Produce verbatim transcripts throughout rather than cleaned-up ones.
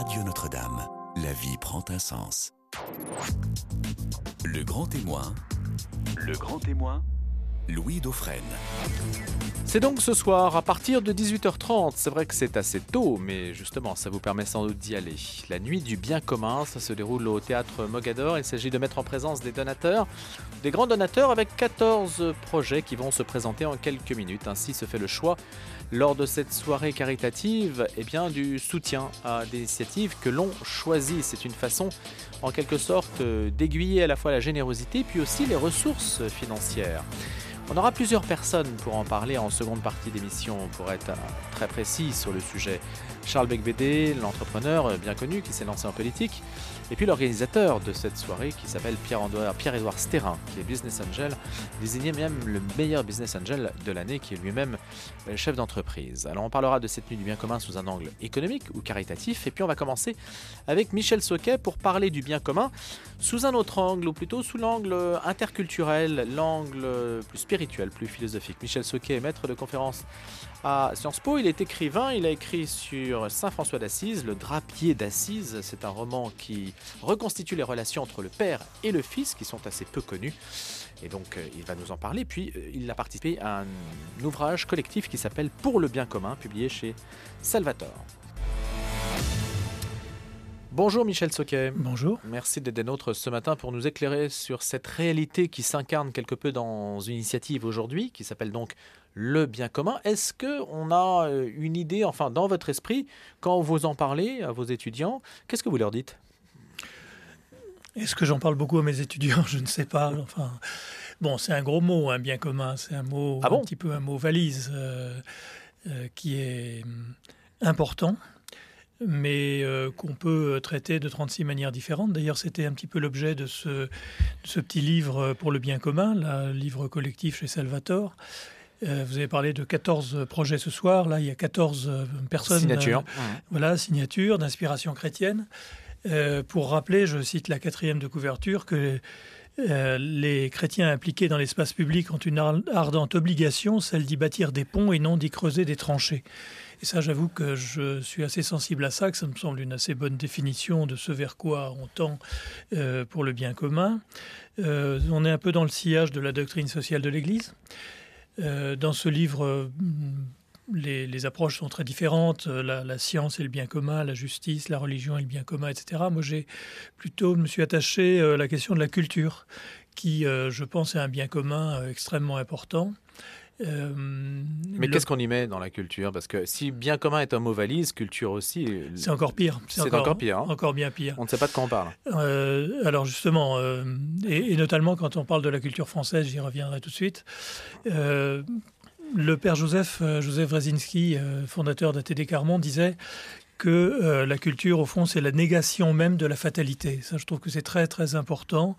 Radio Notre-Dame. La vie prend un sens. Le grand témoin. Le grand témoin. Louis Dauphren. C'est donc ce soir à partir de dix-huit heures trente. C'est vrai que c'est assez tôt, mais justement, ça vous permet sans doute d'y aller. La nuit du bien commun, ça se déroule au théâtre Mogador. Il s'agit de mettre en présence des donateurs, des grands donateurs avec quatorze projets qui vont se présenter en quelques minutes. Ainsi se fait le choix, lors de cette soirée caritative, eh bien, du soutien à des initiatives que l'on choisit. C'est une façon, en quelque sorte, d'aiguiller à la fois la générosité puis aussi les ressources financières. On aura plusieurs personnes pour en parler en seconde partie d'émission, pour être très précis sur le sujet. Charles Becbédé, l'entrepreneur bien connu qui s'est lancé en politique, et puis l'organisateur de cette soirée qui s'appelle Pierre-Édouard, Pierre-Édouard Stérin, qui est business angel, désigné même le meilleur business angel de l'année, qui est lui-même chef d'entreprise. Alors on parlera de cette nuit du bien commun sous un angle économique ou caritatif, et puis on va commencer avec Michel Soquet pour parler du bien commun sous un autre angle, ou plutôt sous l'angle interculturel, l'angle plus spirituel, plus philosophique. Michel Soquet est maître de conférences à Sciences Po, il est écrivain, il a écrit sur Saint François d'Assise, le drapier d'Assise. C'est un roman qui reconstitue les relations entre le père et le fils qui sont assez peu connues. Et donc euh, il va nous en parler. Puis euh, il a participé à un, un ouvrage collectif qui s'appelle Pour le bien commun, publié chez Salvator. Bonjour Michel Soquet. Bonjour. Merci d'être des nôtres ce matin pour nous éclairer sur cette réalité qui s'incarne quelque peu dans une initiative aujourd'hui, qui s'appelle donc le bien commun. Est-ce qu'on a une idée, enfin dans votre esprit, quand vous en parlez à vos étudiants, qu'est-ce que vous leur dites ? Est-ce que j'en parle beaucoup à mes étudiants ? Je ne sais pas. Enfin, bon, c'est un gros mot, un bien commun. C'est un mot, ah bon un petit peu un mot valise euh, euh, qui est important, mais euh, qu'on peut traiter de trente-six manières différentes. D'ailleurs, c'était un petit peu l'objet de ce, de ce petit livre pour le bien commun, le livre collectif chez Salvator. Euh, vous avez parlé de quatorze projets ce soir. Là, il y a quatorze personnes. Signatures. Euh, mmh. Voilà, signatures d'inspiration chrétienne. Euh, pour rappeler, je cite la quatrième de couverture, que euh, les chrétiens impliqués dans l'espace public ont une ardente obligation, celle d'y bâtir des ponts et non d'y creuser des tranchées. Et ça, j'avoue que je suis assez sensible à ça, que ça me semble une assez bonne définition de ce vers quoi on tend euh, pour le bien commun. Euh, on est un peu dans le sillage de la doctrine sociale de l'Église. Euh, dans ce livre, euh, les, les approches sont très différentes. La, la science et le bien commun, la justice, la religion et le bien commun, et cetera. Moi, j'ai plutôt me suis attaché à la question de la culture, qui, euh, je pense, est un bien commun euh, extrêmement important. Euh, Mais le... qu'est-ce qu'on y met dans la culture ? Parce que si bien commun est un mot valise, culture aussi... C'est encore pire. C'est, c'est encore, encore pire. Hein. Encore bien pire. On ne sait pas de quoi on parle. Euh, alors justement, euh, et, et notamment quand on parle de la culture française, j'y reviendrai tout de suite. Euh, le père Joseph, euh, Joseph Wrezinski, euh, fondateur d'A T D Quart Monde, disait que euh, la culture, au fond, c'est la négation même de la fatalité. Ça, je trouve que c'est très, très important.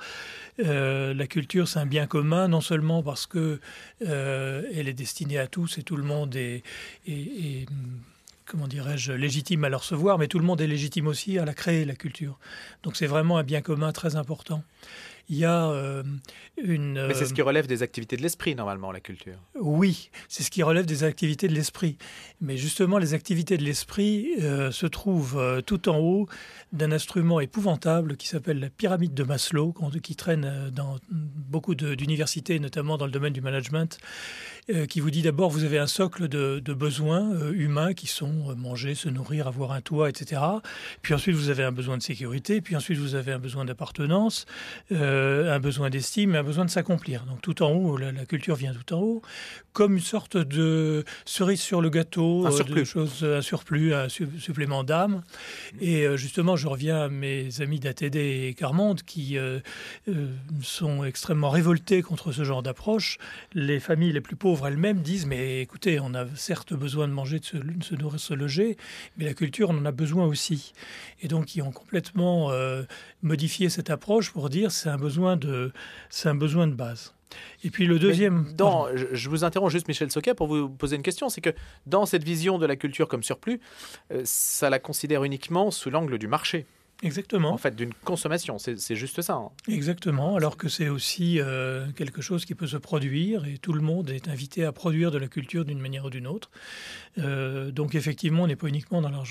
Euh, la culture, c'est un bien commun, non seulement parce que euh, elle est destinée à tous et tout le monde est, est, est comment dirais-je, légitime à la recevoir, mais tout le monde est légitime aussi à la créer, la culture. Donc c'est vraiment un bien commun très important. Il y a euh, une... Mais c'est ce qui relève des activités de l'esprit, normalement, la culture. Oui, c'est ce qui relève des activités de l'esprit. Mais justement, les activités de l'esprit euh, se trouvent euh, tout en haut d'un instrument épouvantable qui s'appelle la pyramide de Maslow, qui traîne dans beaucoup de, d'universités, notamment dans le domaine du management, euh, qui vous dit d'abord, vous avez un socle de, de besoins euh, humains qui sont euh, manger, se nourrir, avoir un toit, et cetera. Puis ensuite, vous avez un besoin de sécurité, puis ensuite, vous avez un besoin d'appartenance, euh, un besoin d'estime et un besoin de s'accomplir. Donc tout en haut, la, la culture vient tout en haut, comme une sorte de cerise sur le gâteau, un euh, surplus, de choses, un surplus, un su- supplément d'âme. Et euh, justement, je reviens à mes amis d'A T D et Quart Monde qui euh, euh, sont extrêmement révoltés contre ce genre d'approche. Les familles les plus pauvres elles-mêmes disent « Mais écoutez, on a certes besoin de manger, de se, de se nourrir, de se loger, mais la culture, on en a besoin aussi. » Et donc, ils ont complètement euh, modifié cette approche pour dire « C'est un besoin de, c'est un besoin de base. » Et puis le deuxième... Dans, je, je vous interromps juste, Michel Soquet, pour vous poser une question. C'est que dans cette vision de la culture comme surplus, euh, ça la considère uniquement sous l'angle du marché. Exactement. En fait, d'une consommation, c'est, c'est juste ça. Hein. Exactement, alors que c'est aussi euh, quelque chose qui peut se produire et tout le monde est invité à produire de la culture d'une manière ou d'une autre. Euh, donc effectivement, on n'est pas uniquement dans l'argent.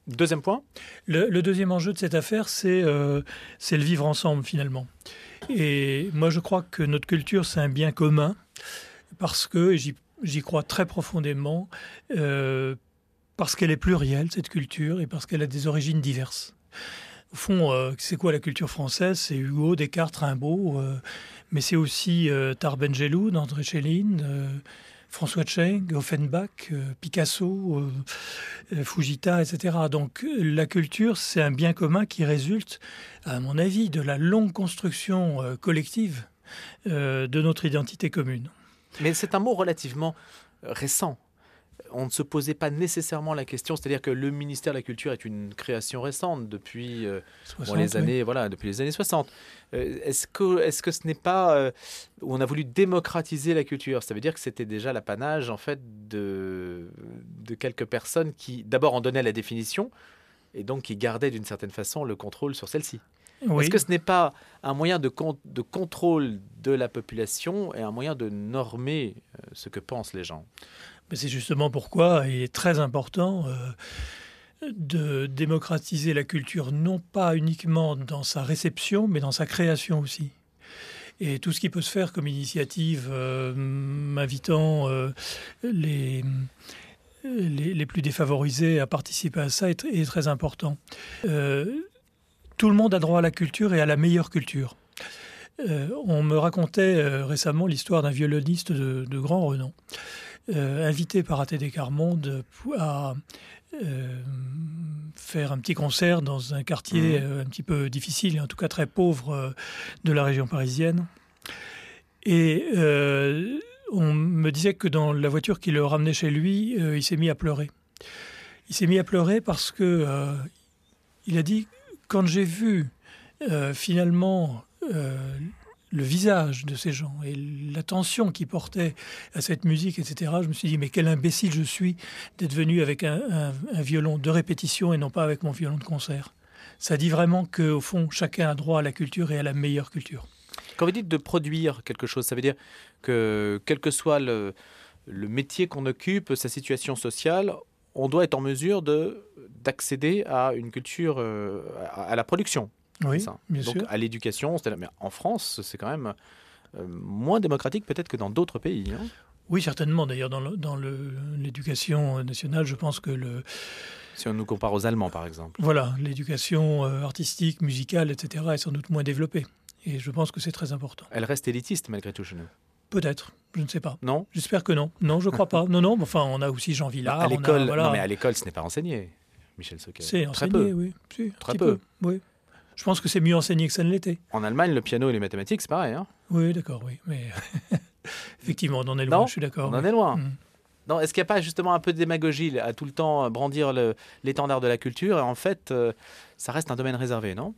Deuxième point. Le, le deuxième enjeu de cette affaire, c'est euh, c'est le vivre ensemble, finalement. Et moi, je crois que notre culture, c'est un bien commun, parce que, et j'y, j'y crois très profondément, euh, parce qu'elle est plurielle, cette culture, et parce qu'elle a des origines diverses. Au fond, euh, c'est quoi la culture française? C'est Hugo, Descartes, Rimbaud, euh, mais c'est aussi euh, Tar Benjelloun, André Chéline, euh, François Tcheng, Offenbach, euh, Picasso, euh, euh, Fujita, et cetera. Donc la culture, c'est un bien commun qui résulte, à mon avis, de la longue construction euh, collective euh, de notre identité commune. Mais c'est un mot relativement récent. On ne se posait pas nécessairement la question, c'est-à-dire que le ministère de la Culture est une création récente depuis euh, soixante, bon, les années, oui. voilà, depuis les années soixante. Euh, est-ce que, est-ce que ce n'est pas euh, où on a voulu démocratiser la culture? Ça veut dire que c'était déjà l'apanage en fait de, de quelques personnes qui d'abord en donnaient la définition et donc qui gardaient d'une certaine façon le contrôle sur celle-ci. Oui. Est-ce que ce n'est pas un moyen de, con- de contrôle de la population et un moyen de normer euh, ce que pensent les gens? Mais c'est justement pourquoi il est très important euh, de démocratiser la culture, non pas uniquement dans sa réception, mais dans sa création aussi. Et tout ce qui peut se faire comme initiative, euh, m'invitant euh, les, les, les plus défavorisés à participer à ça, est, est très important. Euh, tout le monde a droit à la culture et à la meilleure culture. Euh, on me racontait euh, récemment l'histoire d'un violoniste de, de grand renom, Euh, invité par A T D Quart Monde à euh, faire un petit concert dans un quartier Mmh. euh, un petit peu difficile et en tout cas très pauvre euh, de la région parisienne. Et euh, on me disait que dans la voiture qui le ramenait chez lui, euh, il s'est mis à pleurer. Il s'est mis à pleurer parce que euh, il a dit, quand j'ai vu euh, finalement euh, le visage de ces gens et l'attention qu'ils portaient à cette musique, et cetera, je me suis dit, mais quel imbécile je suis d'être venu avec un, un, un violon de répétition et non pas avec mon violon de concert. Ça dit vraiment qu'au fond, chacun a droit à la culture et à la meilleure culture. Quand vous dites de produire quelque chose, ça veut dire que quel que soit le, le métier qu'on occupe, sa situation sociale, on doit être en mesure de, d'accéder à une culture, euh, à, à la production. Oui, C'est ça. bien Donc sûr. à l'éducation, c'est- mais en France, c'est quand même euh, moins démocratique peut-être que dans d'autres pays. Hein. Oui, certainement. D'ailleurs, dans, le- dans le- l'éducation nationale, je pense que le, Si on nous compare aux Allemands, par exemple. voilà, l'éducation euh, artistique, musicale, et cetera, est sans doute moins développée. Et je pense que c'est très important. Elle reste élitiste malgré tout chez nous. Peut-être, je ne sais pas. Non. J'espère que non. Non, je ne crois pas. Non, non, mais enfin, on a aussi Jean Villard. à on a- l'école, voilà. non mais à l'école, ce n'est pas enseigné, Michel Soquet. C'est Très enseigné, peu. oui. Si, un Très petit peu. Oui. Je pense que c'est mieux enseigné que ça ne l'était. En Allemagne, le piano et les mathématiques, c'est pareil. Hein. Oui, d'accord, oui. Mais effectivement, on en est loin, Non, je suis d'accord. on en oui. est loin. Mm. Non, est-ce qu'il n'y a pas justement un peu de démagogie à tout le temps brandir le- l'étendard de la culture et en fait, euh, ça reste un domaine réservé, non?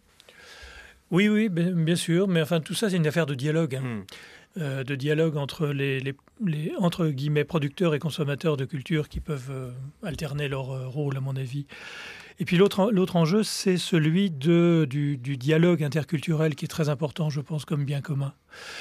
Oui, oui, bien, bien sûr. Mais enfin, tout ça, c'est une affaire de dialogue. hein. Hmm. Euh, de dialogue entre les, les, les, entre guillemets, producteurs et consommateurs de culture qui peuvent euh, alterner leur euh, rôle, à mon avis. Et puis l'autre, l'autre enjeu, c'est celui de, du, du dialogue interculturel qui est très important, je pense, comme bien commun.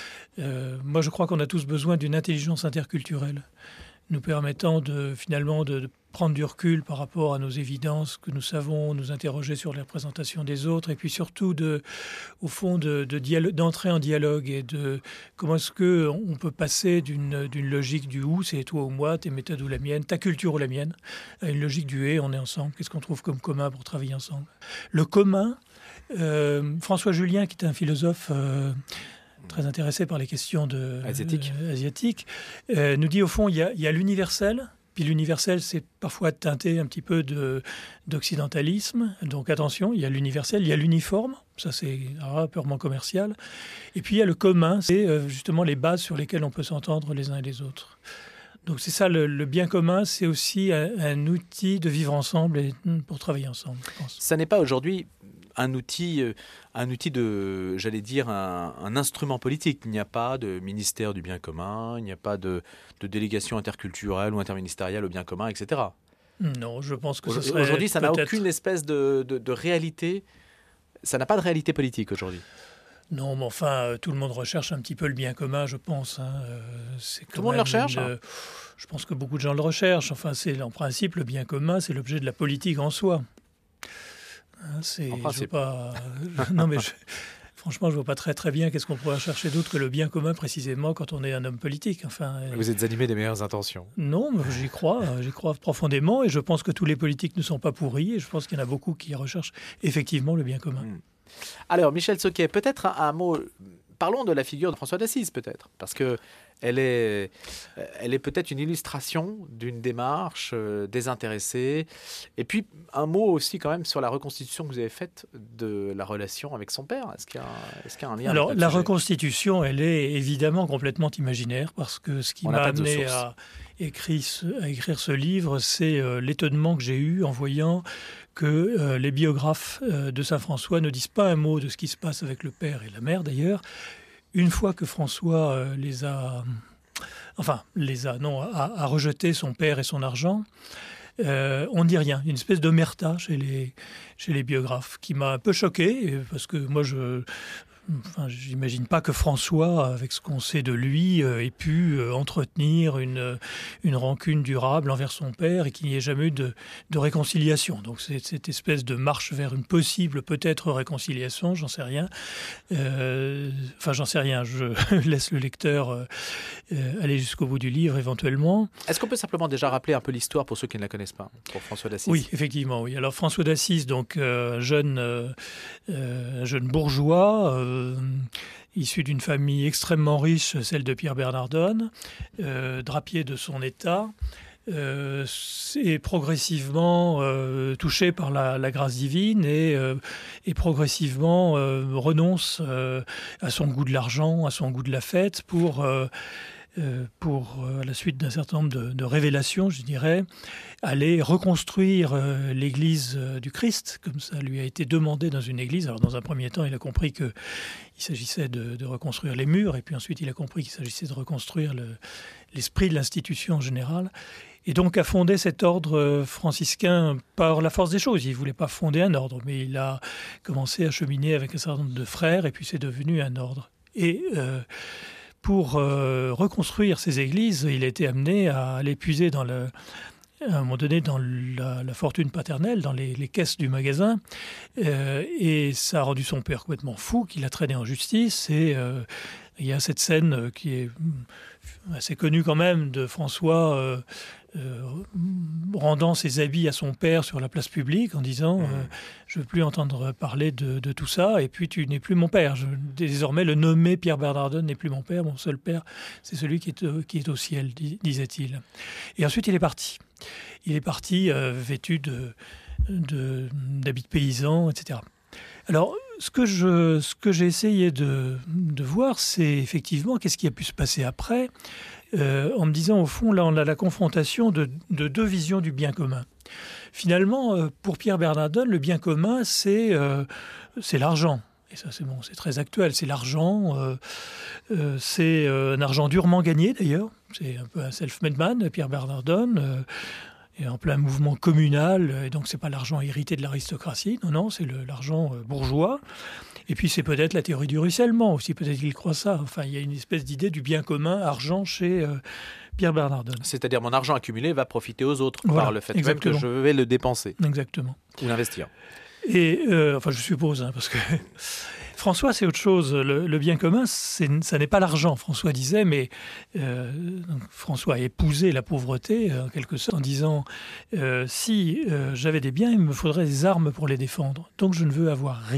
Euh, moi, je crois qu'on a tous besoin d'une intelligence interculturelle, nous permettant de, finalement de, de prendre du recul par rapport à nos évidences que nous savons, nous interroger sur les représentations des autres, et puis surtout, de, au fond, de, de dialo- d'entrer en dialogue et de comment est-ce qu'on peut passer d'une, d'une logique du « ou », c'est toi ou moi, tes méthodes ou la mienne, ta culture ou la mienne, à une logique du « et », on est ensemble, qu'est-ce qu'on trouve comme commun pour travailler ensemble. Le commun, euh, François Julien, qui est un philosophe euh, très intéressé par les questions de, Asiatiques. euh, asiatiques, euh, nous dit au fond, il y a, il y a l'universel. Puis l'universel, c'est parfois teinté un petit peu de, d'occidentalisme. Donc attention, il y a l'universel, il y a l'uniforme. Ça, c'est ah, purement commercial. Et puis il y a le commun, c'est euh, justement les bases sur lesquelles on peut s'entendre les uns et les autres. Donc c'est ça, le, le bien commun, c'est aussi un, un outil de vivre ensemble et pour travailler ensemble, je pense. Ça n'est pas aujourd'hui un outil, euh, un outil de, j'allais dire, un, un instrument politique. Il n'y a pas de ministère du bien commun, il n'y a pas de, de délégation interculturelle ou interministérielle au bien commun, et cetera. Non, je pense que ce Aujourd'hui, serait aujourd'hui, ça n'a peut-être- aucune espèce de, de, de réalité. Ça n'a pas de réalité politique aujourd'hui. Non, mais enfin, euh, tout le monde recherche un petit peu le bien commun, je pense. hein. Euh, c'est quand Tout le monde le même recherche, une, euh, Je pense que beaucoup de gens le recherchent. Enfin, c'est en principe le bien commun, c'est l'objet de la politique en soi. Hein, c'est, En je principe. vois pas, je- non mais je- franchement, je vois pas très très bien qu'est-ce qu'on pourrait chercher d'autre que le bien commun précisément quand on est un homme politique. Enfin, euh, Vous êtes animé des meilleures intentions. non, mais j'y crois, euh, j'y crois profondément et je pense que tous les politiques ne sont pas pourris et je pense qu'il y en a beaucoup qui recherchent effectivement le bien commun. Mm. Alors, Michel Soquet, peut-être un, un mot. Parlons de la figure de François d'Assise, peut-être, parce que elle est, elle est peut-être une illustration d'une démarche euh, désintéressée. Et puis, un mot aussi quand même sur la reconstitution que vous avez faite de la relation avec son père. Est-ce qu'il y a, un- est-ce qu'il y a un lien Alors, avec la notre sujet reconstitution, elle est évidemment complètement imaginaire parce que ce qui On n'a m'a pas de amené source. à écrire, ce, à écrire ce livre, c'est euh, l'étonnement que j'ai eu en voyant que euh, les biographes euh, de Saint François ne disent pas un mot de ce qui se passe avec le père et la mère d'ailleurs. Une fois que François euh, les a, enfin, les a, non, a, a rejeté son père et son argent, euh, on ne dit rien. Une espèce d'omerta chez les, chez les biographes qui m'a un peu choqué parce que moi je. Enfin, j'imagine pas que François, avec ce qu'on sait de lui, euh, ait pu euh, entretenir une, une rancune durable envers son père et qu'il n'y ait jamais eu de, de réconciliation. Donc c'est cette espèce de marche vers une possible peut-être réconciliation, j'en sais rien. Euh, enfin, j'en sais rien. Je laisse le lecteur euh, euh, aller jusqu'au bout du livre éventuellement. Est-ce qu'on peut simplement déjà rappeler un peu l'histoire pour ceux qui ne la connaissent pas, pour François d'Assise? Oui, effectivement, oui. Alors François d'Assise, donc euh, jeune, euh, euh, jeune bourgeois, euh, issu d'une famille extrêmement riche, celle de Pierre Bernardone, euh, drapier de son état, euh, est progressivement euh, touché par la, la grâce divine et, euh, et progressivement euh, renonce euh, à son goût de l'argent, à son goût de la fête pour... Euh, Euh, pour, euh, à la suite d'un certain nombre de, de révélations, je dirais, aller reconstruire euh, l'église euh, du Christ, comme ça lui a été demandé dans une église. Alors, dans un premier temps, il a compris qu'il s'agissait de, de reconstruire les murs, et puis ensuite, il a compris qu'il s'agissait de reconstruire le, l'esprit de l'institution en général. Et donc, a fondé cet ordre franciscain par la force des choses. Il ne voulait pas fonder un ordre, mais il a commencé à cheminer avec un certain nombre de frères, et puis c'est devenu un ordre. Et... Euh, Pour euh, reconstruire ces églises, il a été amené à aller puiser dans le, à un moment donné dans la, la fortune paternelle, dans les, les caisses du magasin. Euh, et ça a rendu son père complètement fou, qu'il a traîné en justice. Et euh, il y a cette scène qui est assez connue quand même de François euh, euh, rendant ses habits à son père sur la place publique en disant euh, « Je ne veux plus entendre parler de, de tout ça et puis tu n'es plus mon père. Je, désormais, le nommé Pierre Bernardone n'est plus mon père. Mon seul père, c'est celui qui est, qui est au ciel, disait-il. » Et ensuite, il est parti. Il est parti euh, vêtu de, de, d'habits de paysan, et cetera. Alors, ce que, je, ce que j'ai essayé de, de voir, c'est effectivement qu'est-ce qui a pu se passer après, euh, en me disant, au fond, là, on a la confrontation de, de deux visions du bien commun. Finalement, euh, pour Pierre Bernardone, le bien commun, c'est, euh, c'est l'argent. Et ça, c'est bon, c'est très actuel. C'est l'argent, euh, euh, c'est euh, un argent durement gagné, d'ailleurs. C'est un peu un self-made man, Pierre Bernardone. Euh, et en plein mouvement communal, et donc c'est pas l'argent hérité de l'aristocratie, non, non, c'est le, l'argent bourgeois. Et puis c'est peut-être la théorie du ruissellement aussi, peut-être qu'il croit ça. Enfin, il y a une espèce d'idée du bien commun, argent chez euh, Pierre Bernardone. C'est-à-dire mon argent accumulé va profiter aux autres Voilà, par le fait exactement. même que je vais le dépenser Exactement. ou l'investir. Et, euh, enfin je suppose, hein, parce que... François, c'est autre chose. Le, le bien commun, c'est, ça n'est pas l'argent, François disait, mais euh, donc François a épousé la pauvreté, en quelque sorte, en disant euh, « Si euh, j'avais des biens, il me faudrait des armes pour les défendre, donc je ne veux avoir rien ».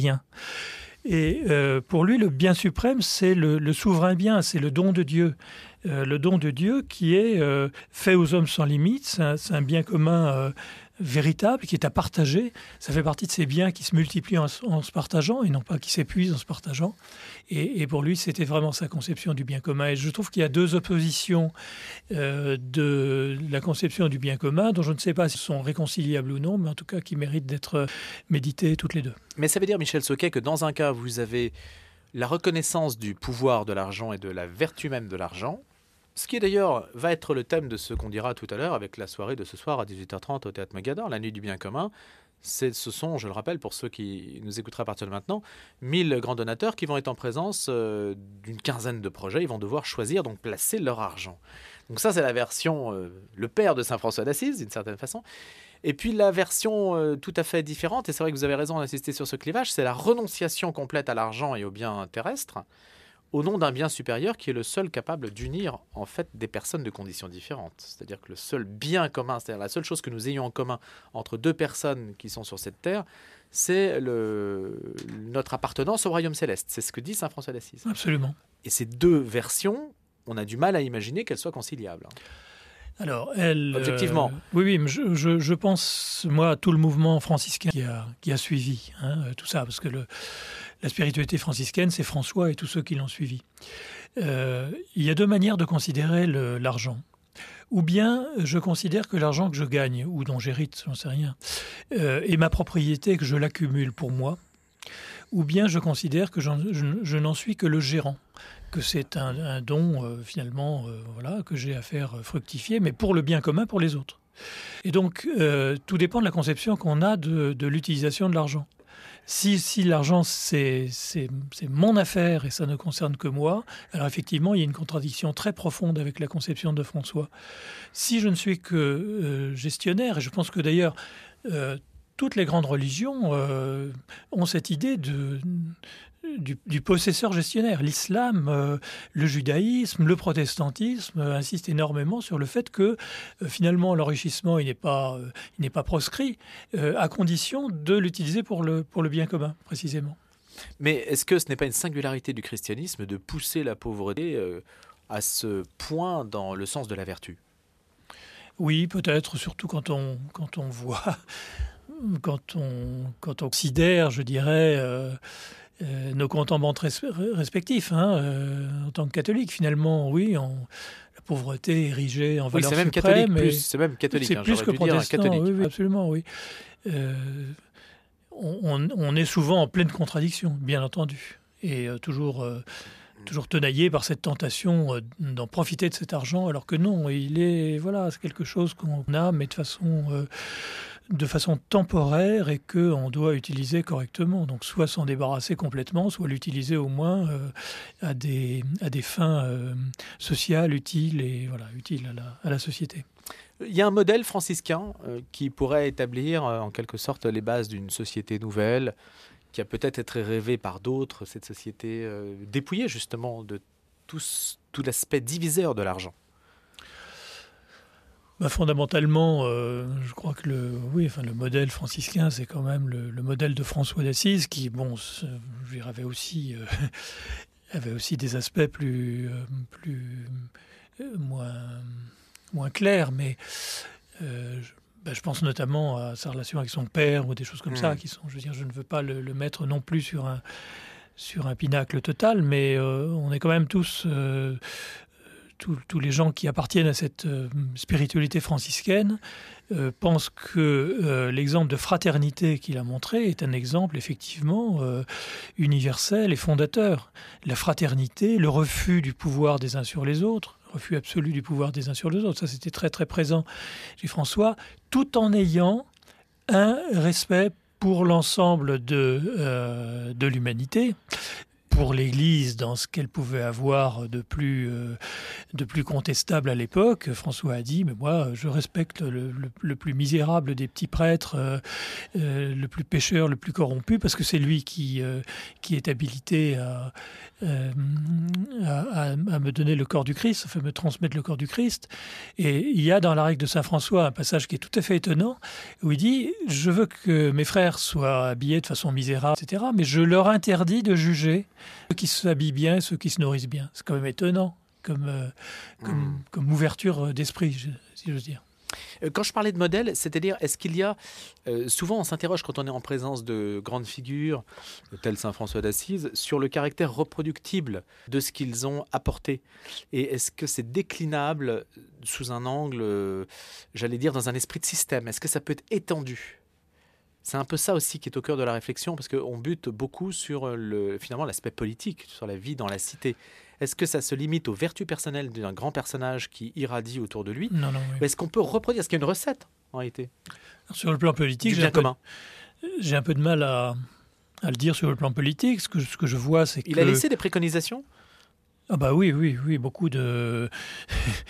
Et euh, pour lui, le bien suprême, c'est le, le souverain bien, c'est le don de Dieu. Euh, le don de Dieu qui est euh, fait aux hommes sans limite, c'est un, c'est un bien commun euh, véritable, qui est à partager. Ça fait partie de ces biens qui se multiplient en, en se partageant et non pas qui s'épuisent en se partageant. Et, et pour lui, c'était vraiment sa conception du bien commun. Et je trouve qu'il y a deux oppositions euh, de la conception du bien commun, dont je ne sais pas si elles sont réconciliables ou non, mais en tout cas qui méritent d'être méditées toutes les deux. Mais ça veut dire, Michel Soquet, que dans un cas, vous avez la reconnaissance du pouvoir de l'argent et de la vertu même de l'argent, ce qui d'ailleurs va être le thème de ce qu'on dira tout à l'heure avec la soirée de ce soir à dix-huit heures trente au Théâtre Mogador, la nuit du bien commun. C'est, ce sont, je le rappelle pour ceux qui nous écouteraient à partir de maintenant, mille grands donateurs qui vont être en présence euh, d'une quinzaine de projets. Ils vont devoir choisir, donc placer leur argent. Donc ça, c'est la version, euh, le père de Saint François d'Assise, d'une certaine façon. Et puis la version euh, tout à fait différente, et c'est vrai que vous avez raison d'insister sur ce clivage, c'est la renonciation complète à l'argent et aux biens terrestres, au nom d'un bien supérieur qui est le seul capable d'unir en fait des personnes de conditions différentes. C'est-à-dire que le seul bien commun, c'est-à-dire la seule chose que nous ayons en commun entre deux personnes qui sont sur cette terre, c'est le, notre appartenance au royaume céleste. C'est ce que dit saint François d'Assise. Absolument. Et ces deux versions, on a du mal à imaginer qu'elles soient conciliables. Alors, elle, Objectivement. Euh, oui, oui, je, je, je pense, moi, à tout le mouvement franciscain qui a, qui a suivi hein, tout ça, parce que le, la spiritualité franciscaine, c'est François et tous ceux qui l'ont suivi. Euh, il y a deux manières de considérer le, l'argent. Ou bien, je considère que l'argent que je gagne, ou dont j'hérite, j'en sais rien, euh, est ma propriété, que je l'accumule pour moi. Ou bien, je considère que j'en, je, je n'en suis que le gérant, que c'est un, un don, euh, finalement, euh, voilà, que j'ai à faire fructifier, mais pour le bien commun, pour les autres. Et donc, euh, tout dépend de la conception qu'on a de, de l'utilisation de l'argent. Si, si l'argent, c'est, c'est, c'est mon affaire et ça ne concerne que moi, alors effectivement, il y a une contradiction très profonde avec la conception de François. Si je ne suis que euh, gestionnaire, et je pense que d'ailleurs, euh, toutes les grandes religions euh, ont cette idée de... Du, du possesseur gestionnaire. L'islam, euh, le judaïsme, le protestantisme euh, insistent énormément sur le fait que euh, finalement l'enrichissement il n'est pas, euh, il n'est pas proscrit euh, à condition de l'utiliser pour le, pour le bien commun, précisément. Mais est-ce que ce n'est pas une singularité du christianisme de pousser la pauvreté euh, à ce point dans le sens de la vertu ? Oui, peut-être, surtout quand on, quand on voit, quand on, quand on considère, je dirais... Euh, Euh, nos comptes en banque res- respectifs, hein, euh, en tant que catholique, finalement, oui, on, la pauvreté érigée en oui, valeur c'est même suprême. Catholique, plus, c'est même catholique. C'est hein, plus que dû dire, protestant, catholique. oui, oui, absolument, oui. Euh, on, on est souvent en pleine contradiction, bien entendu, et euh, toujours, euh, toujours tenaillé par cette tentation euh, d'en profiter de cet argent, alors que non, il est, voilà, c'est quelque chose qu'on a, mais de façon... Euh, de façon temporaire et qu'on doit utiliser correctement. Donc soit s'en débarrasser complètement, soit l'utiliser au moins euh, à, des, à des fins euh, sociales utiles et voilà, utiles à la, à la société. Il y a un modèle franciscain euh, qui pourrait établir euh, en quelque sorte les bases d'une société nouvelle, qui a peut-être été rêvée par d'autres, cette société euh, dépouillée justement de tout, tout l'aspect diviseur de l'argent. Bah, fondamentalement, euh, je crois que le, oui, enfin, le modèle franciscain, c'est quand même le, le modèle de François d'Assise, qui, bon, je veux dire, avait aussi, euh, avait aussi des aspects plus, euh, plus euh, moins, moins clairs, mais euh, je, bah, je pense notamment à sa relation avec son père ou des choses comme mmh. ça, qui sont, je veux dire, je ne veux pas le, le mettre non plus sur un, sur un pinacle total, mais euh, on est quand même tous... Euh, Tous, tous les gens qui appartiennent à cette euh, spiritualité franciscaine euh, pensent que euh, l'exemple de fraternité qu'il a montré est un exemple effectivement euh, universel et fondateur. La fraternité, le refus du pouvoir des uns sur les autres, le refus absolu du pouvoir des uns sur les autres, ça c'était très très présent chez François, tout en ayant un respect pour l'ensemble de, euh, de l'humanité, pour l'Église dans ce qu'elle pouvait avoir de plus, euh, de plus contestable à l'époque. François a dit, mais moi, je respecte le, le, le plus misérable des petits prêtres, euh, euh, le plus pécheur, le plus corrompu, parce que c'est lui qui, euh, qui est habilité à, euh, à, à me donner le corps du Christ, enfin me transmettre le corps du Christ. Et il y a dans la règle de saint François un passage qui est tout à fait étonnant, où il dit, je veux que mes frères soient habillés de façon misérable, et cetera, mais je leur interdis de juger ceux qui s'habillent bien et ceux qui se nourrissent bien. C'est quand même étonnant comme, euh, comme, mmh. comme ouverture d'esprit, je, si j'ose dire. Quand je parlais de modèle, c'est-à-dire, est-ce qu'il y a... Euh, souvent, on s'interroge quand on est en présence de grandes figures, telles saint François d'Assise, sur le caractère reproductible de ce qu'ils ont apporté. Et est-ce que c'est déclinable sous un angle, euh, j'allais dire, dans un esprit de système ? Est-ce que ça peut être étendu ? C'est un peu ça aussi qui est au cœur de la réflexion, parce qu'on bute beaucoup sur le, finalement l'aspect politique, sur la vie dans la cité. Est-ce que ça se limite aux vertus personnelles d'un grand personnage qui irradie autour de lui ? Non, non, oui. Ou est-ce qu'on peut reproduire ? Est-ce qu'il y a une recette, en réalité ? Sur le plan politique, j'ai un, peu, j'ai un peu de mal à, à le dire sur le plan politique. Ce que, ce que je vois, c'est que... Il a laissé des préconisations ? Ah bah oui, oui, oui, beaucoup de...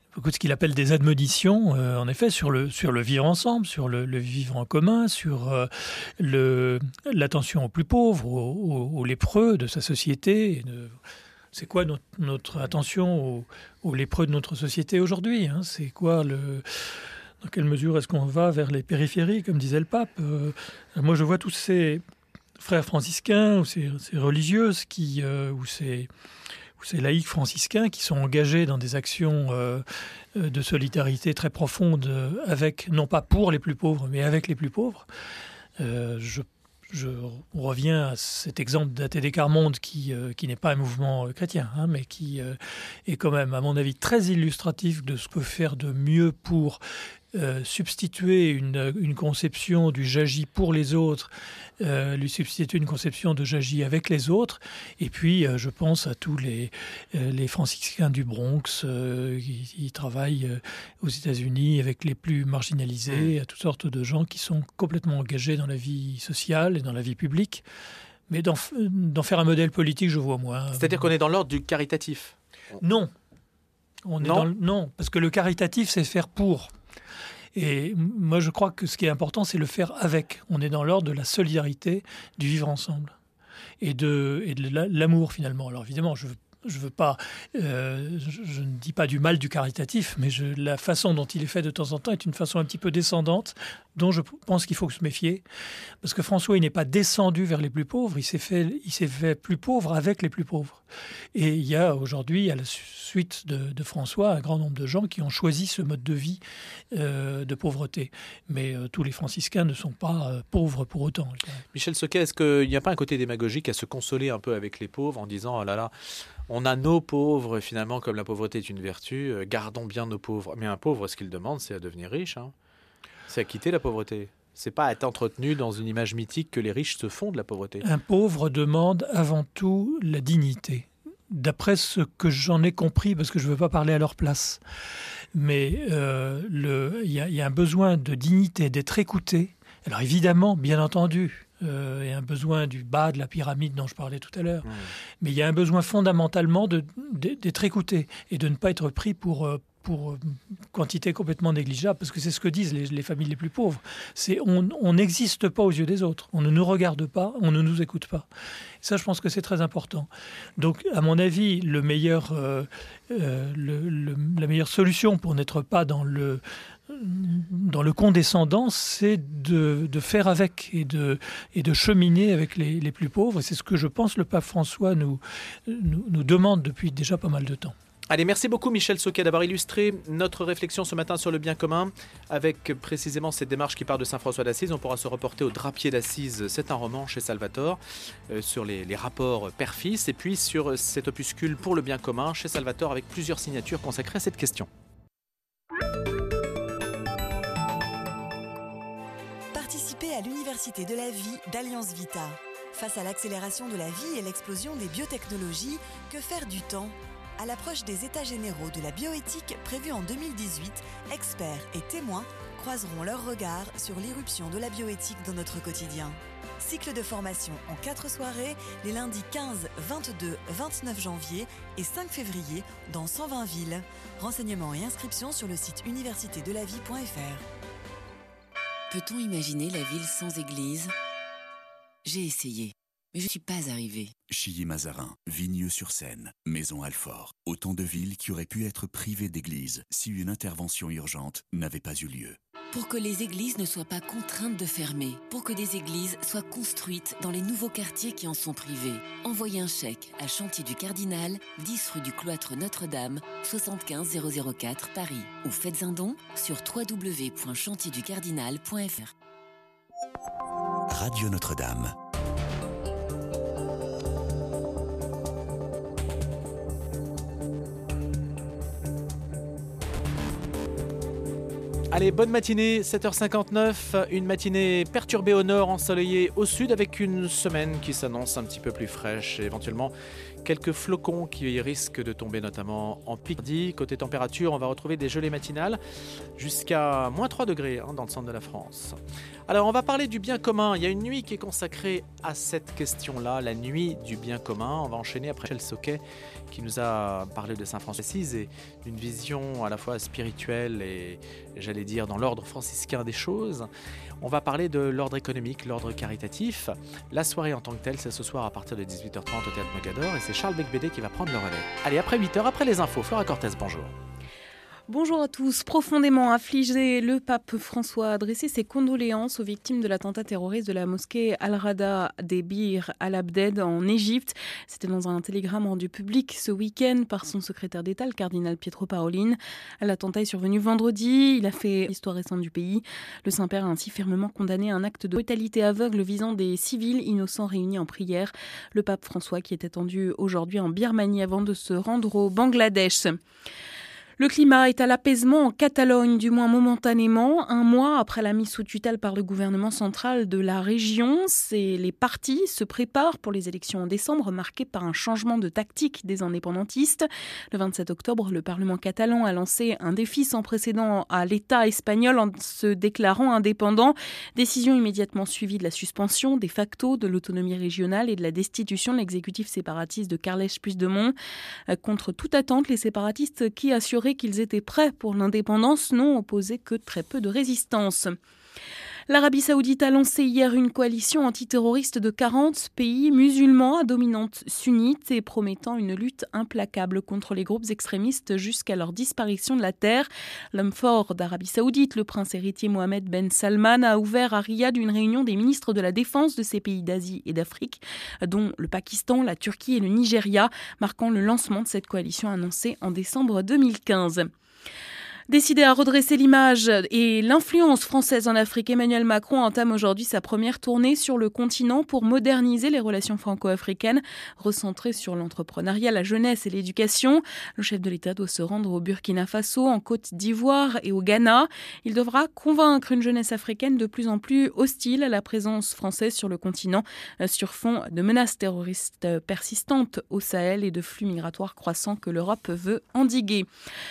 beaucoup de ce qu'il appelle des admonitions, euh, en effet, sur le, sur le vivre ensemble, sur le, le vivre en commun, sur euh, le, l'attention aux plus pauvres, aux, aux, aux lépreux de sa société. De, c'est quoi notre, notre attention aux, aux lépreux de notre société aujourd'hui, hein? C'est quoi le... Dans quelle mesure est-ce qu'on va vers les périphéries, comme disait le pape? euh, Moi, je vois tous ces frères franciscains ou ces, ces religieuses qui, euh, ou ces, ou ces laïcs franciscains qui sont engagés dans des actions euh, de solidarité très profondes avec, non pas pour les plus pauvres, mais avec les plus pauvres. Euh, je Je reviens à cet exemple d'A T D Quart Monde qui, euh, qui n'est pas un mouvement chrétien, hein, mais qui euh, est quand même, à mon avis, très illustratif de ce que faire de mieux pour euh, substituer une, une conception du j'agis pour les autres, euh, lui substituer une conception de j'agis avec les autres. Et puis, euh, je pense à tous les, euh, les franciscains du Bronx euh, qui, qui travaillent euh, aux États-Unis avec les plus marginalisés, à toutes sortes de gens qui sont complètement engagés dans la vie sociale et dans la vie publique. Mais d'en, d'en faire un modèle politique, je vois moins. C'est-à-dire qu'on est dans l'ordre du caritatif? Non. On est Non. dans le, non, parce que le caritatif, c'est faire pour. Et moi, je crois que ce qui est important, c'est le faire avec. On est dans l'ordre de la solidarité, du vivre ensemble et de, et de l'amour, finalement. Alors évidemment, je veux Je veux pas, euh, je, je ne dis pas du mal du caritatif, mais je, la façon dont il est fait de temps en temps est une façon un petit peu descendante, dont je pense qu'il faut se méfier. Parce que François, il n'est pas descendu vers les plus pauvres, il s'est fait, il s'est fait plus pauvre avec les plus pauvres. Et il y a aujourd'hui, à la suite de, de François, un grand nombre de gens qui ont choisi ce mode de vie euh, de pauvreté. Mais euh, tous les franciscains ne sont pas euh, pauvres pour autant. Michel Soquet, est-ce qu'il n'y a pas un côté démagogique à se consoler un peu avec les pauvres en disant « Oh là là, on a nos pauvres, finalement, comme la pauvreté est une vertu, euh, gardons bien nos pauvres. » Mais un pauvre, ce qu'il demande, c'est à devenir riche. Hein. C'est à quitter la pauvreté. C'est pas à être entretenu dans une image mythique que les riches se font de la pauvreté. Un pauvre demande avant tout la dignité. D'après ce que j'en ai compris, parce que je ne veux pas parler à leur place, mais euh, le, y a, y a un besoin de dignité, d'être écouté. Alors évidemment, bien entendu, Euh, et un besoin du bas de la pyramide dont je parlais tout à l'heure. Mmh. Mais il y a un besoin fondamentalement de, de, d'être écouté et de ne pas être pris pour, pour quantité complètement négligeable, parce que c'est ce que disent les, les familles les plus pauvres. C'est on, on n'existe pas aux yeux des autres, on ne nous regarde pas, on ne nous écoute pas. Ça, je pense que c'est très important. Donc, à mon avis, le meilleur, euh, euh, le, le, la meilleure solution pour n'être pas dans le dans le condescendant, c'est de, de faire avec et de, et de cheminer avec les, les plus pauvres. C'est ce que je pense le pape François nous, nous, nous demande depuis déjà pas mal de temps. Allez, merci beaucoup Michel Soquet d'avoir illustré notre réflexion ce matin sur le bien commun avec précisément cette démarche qui part de Saint-François d'Assise. On pourra se reporter au Drapier d'Assise, c'est un roman chez Salvatore, euh, sur les, les rapports père-fils, et puis sur cet opuscule pour le bien commun chez Salvatore avec plusieurs signatures consacrées à cette question. Participez à l'Université de la vie d'Alliance Vita. Face à l'accélération de la vie et l'explosion des biotechnologies, que faire du temps ? À l'approche des États généraux de la bioéthique prévus en deux mille dix-huit, experts et témoins croiseront leurs regards sur l'irruption de la bioéthique dans notre quotidien. Cycle de formation en quatre soirées, les lundis quinze, vingt-deux, vingt-neuf janvier et cinq février dans cent vingt villes. Renseignements et inscriptions sur le site université de la vie point f r. Peut-on imaginer la ville sans église ? J'ai essayé, mais je ne suis pas arrivée. Chilly-Mazarin, Vigneux-sur-Seine, Maison-Alfort. Autant de villes qui auraient pu être privées d'église si une intervention urgente n'avait pas eu lieu. Pour que les églises ne soient pas contraintes de fermer, pour que des églises soient construites dans les nouveaux quartiers qui en sont privés, envoyez un chèque à Chantier du Cardinal, dix rue du Cloître Notre-Dame, soixante-quinze zéro zéro quatre Paris. Ou faites un don sur w w w point chantier du cardinal point f r. Radio Notre-Dame. Allez, bonne matinée, sept heures cinquante-neuf, une matinée perturbée au nord, ensoleillée au sud, avec une semaine qui s'annonce un petit peu plus fraîche et éventuellement quelques flocons qui risquent de tomber notamment en Picardie. Côté température, on va retrouver des gelées matinales jusqu'à moins trois degrés hein, dans le centre de la France. Alors on va parler du bien commun, il y a une nuit qui est consacrée à cette question-là, la nuit du bien commun. On va enchaîner après Michel Soquet qui nous a parlé de Saint-François d'Assise et d'une vision à la fois spirituelle et j'allais dire dans l'ordre franciscain des choses. On va parler de l'ordre économique, l'ordre caritatif. La soirée en tant que telle, c'est ce soir à partir de dix-huit heures trente au Théâtre Mogador et c'est Charles Becbédé qui va prendre le relais. Allez, après huit heures, après les infos, Flora Cortez, bonjour. Bonjour à tous. Profondément affligé, le pape François a adressé ses condoléances aux victimes de l'attentat terroriste de la mosquée Al-Rada des Bir Al-Abded en Égypte. C'était dans un télégramme rendu public ce week-end par son secrétaire d'État, le cardinal Pietro Parolin. L'attentat est survenu vendredi. Il a fait l'histoire récente du pays. Le Saint-Père a ainsi fermement condamné un acte de brutalité aveugle visant des civils innocents réunis en prière. Le pape François qui est attendu aujourd'hui en Birmanie avant de se rendre au Bangladesh. Le climat est à l'apaisement en Catalogne, du moins momentanément. Un mois après la mise sous tutelle par le gouvernement central de la région, c'est les partis se préparent pour les élections en décembre, marquées par un changement de tactique des indépendantistes. Le vingt-sept octobre, le Parlement catalan a lancé un défi sans précédent à l'État espagnol en se déclarant indépendant. Décision immédiatement suivie de la suspension de facto de l'autonomie régionale et de la destitution de l'exécutif séparatiste de Carles Puigdemont. Contre toute attente, les séparatistes qui assuraient qu'ils étaient prêts pour l'indépendance n'ont opposé que très peu de résistance. L'Arabie saoudite a lancé hier une coalition antiterroriste de quarante pays musulmans à dominante sunnite et promettant une lutte implacable contre les groupes extrémistes jusqu'à leur disparition de la terre. L'homme fort d'Arabie saoudite, le prince héritier Mohamed Ben Salman, a ouvert à Riyad une réunion des ministres de la Défense de ces pays d'Asie et d'Afrique, dont le Pakistan, la Turquie et le Nigeria, marquant le lancement de cette coalition annoncée en décembre deux mille quinze. Décidé à redresser l'image et l'influence française en Afrique, Emmanuel Macron entame aujourd'hui sa première tournée sur le continent pour moderniser les relations franco-africaines, recentrées sur l'entrepreneuriat, la jeunesse et l'éducation. Le chef de l'État doit se rendre au Burkina Faso, en Côte d'Ivoire et au Ghana. Il devra convaincre une jeunesse africaine de plus en plus hostile à la présence française sur le continent, sur fond de menaces terroristes persistantes au Sahel et de flux migratoires croissants que l'Europe veut endiguer.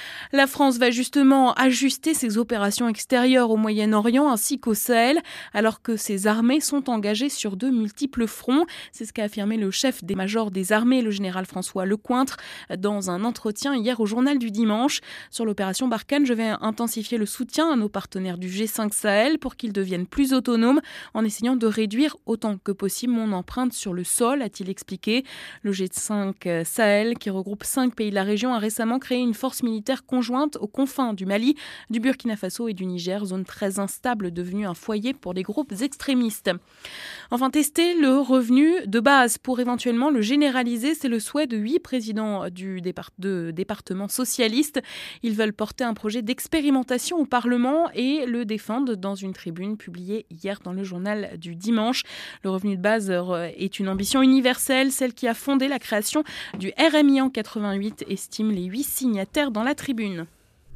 La France va justement ajuster ses opérations extérieures au Moyen-Orient ainsi qu'au Sahel, alors que ses armées sont engagées sur de multiples fronts. C'est ce qu'a affirmé le chef des majors des armées, le général François Lecointre, dans un entretien hier au journal du dimanche. Sur l'opération Barkhane, je vais intensifier le soutien à nos partenaires du G cinq Sahel pour qu'ils deviennent plus autonomes en essayant de réduire autant que possible mon empreinte sur le sol, a-t-il expliqué. Le G cinq Sahel, qui regroupe cinq pays de la région, a récemment créé une force militaire conjointe aux confins du Mali, du Burkina Faso et du Niger, zone très instable devenue un foyer pour des groupes extrémistes. Enfin, tester le revenu de base pour éventuellement le généraliser, c'est le souhait de huit présidents du départ- de départements socialistes. Ils veulent porter un projet d'expérimentation au Parlement et le défendent dans une tribune publiée hier dans le journal du dimanche. Le revenu de base est une ambition universelle, celle qui a fondé la création du R M I en quatre-vingt-huit, estiment les huit signataires dans la tribune.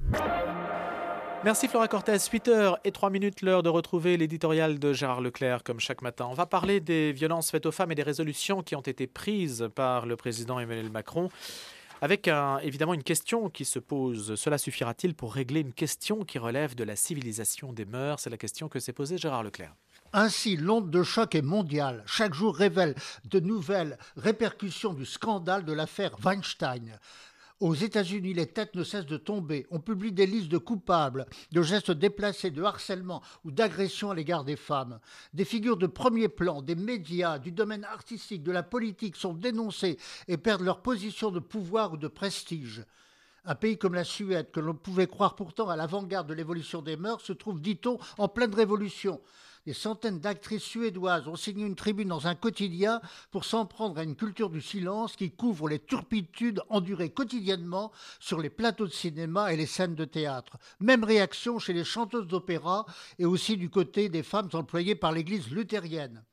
Merci Flora Cortez, huit heures zéro trois minutes, l'heure de retrouver l'éditorial de Gérard Leclerc comme chaque matin. On va parler des violences faites aux femmes et des résolutions qui ont été prises par le président Emmanuel Macron. Avec un, évidemment une question qui se pose, cela suffira-t-il pour régler une question qui relève de la civilisation des mœurs? C'est la question que s'est posée Gérard Leclerc. Ainsi, l'onde de choc est mondiale. Chaque jour révèle de nouvelles répercussions du scandale de l'affaire Weinstein. Aux États-Unis, les têtes ne cessent de tomber. On publie des listes de coupables, de gestes déplacés, de harcèlement ou d'agression à l'égard des femmes. Des figures de premier plan, des médias, du domaine artistique, de la politique sont dénoncées et perdent leur position de pouvoir ou de prestige. Un pays comme la Suède, que l'on pouvait croire pourtant à l'avant-garde de l'évolution des mœurs, se trouve, dit-on, en pleine révolution. Des centaines d'actrices suédoises ont signé une tribune dans un quotidien pour s'en prendre à une culture du silence qui couvre les turpitudes endurées quotidiennement sur les plateaux de cinéma et les scènes de théâtre. Même réaction chez les chanteuses d'opéra et aussi du côté des femmes employées par l'église luthérienne.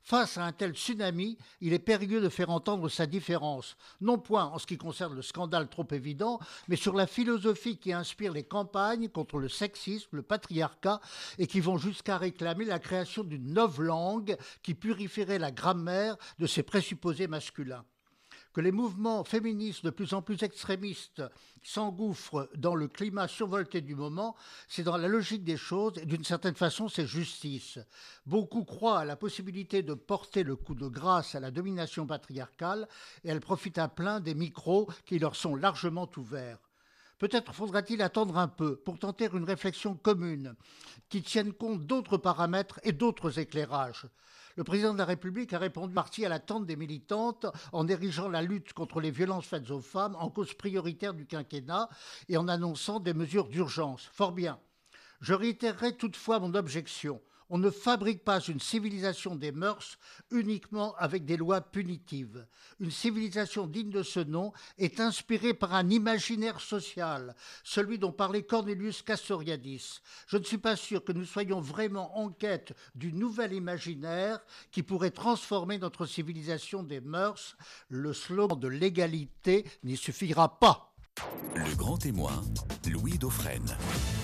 Face à un tel tsunami, il est périlleux de faire entendre sa différence, non point en ce qui concerne le scandale trop évident, mais sur la philosophie qui inspire les campagnes contre le sexisme, le patriarcat, et qui vont jusqu'à réclamer la création d'une nouvelle langue qui purifierait la grammaire de ses présupposés masculins. Que les mouvements féministes de plus en plus extrémistes s'engouffrent dans le climat survolté du moment, c'est dans la logique des choses et d'une certaine façon c'est justice. Beaucoup croient à la possibilité de porter le coup de grâce à la domination patriarcale et elles profitent à plein des micros qui leur sont largement ouverts. Peut-être faudra-t-il attendre un peu pour tenter une réflexion commune qui tienne compte d'autres paramètres et d'autres éclairages. Le président de la République a répondu partie à l'attente des militantes en érigeant la lutte contre les violences faites aux femmes en cause prioritaire du quinquennat et en annonçant des mesures d'urgence. Fort bien. Je réitérerai toutefois mon objection. On ne fabrique pas une civilisation des mœurs uniquement avec des lois punitives. Une civilisation digne de ce nom est inspirée par un imaginaire social, celui dont parlait Cornelius Castoriadis. Je ne suis pas sûr que nous soyons vraiment en quête du nouvel imaginaire qui pourrait transformer notre civilisation des mœurs. Le slogan de l'égalité n'y suffira pas. Le grand témoin, Louis Dauphren.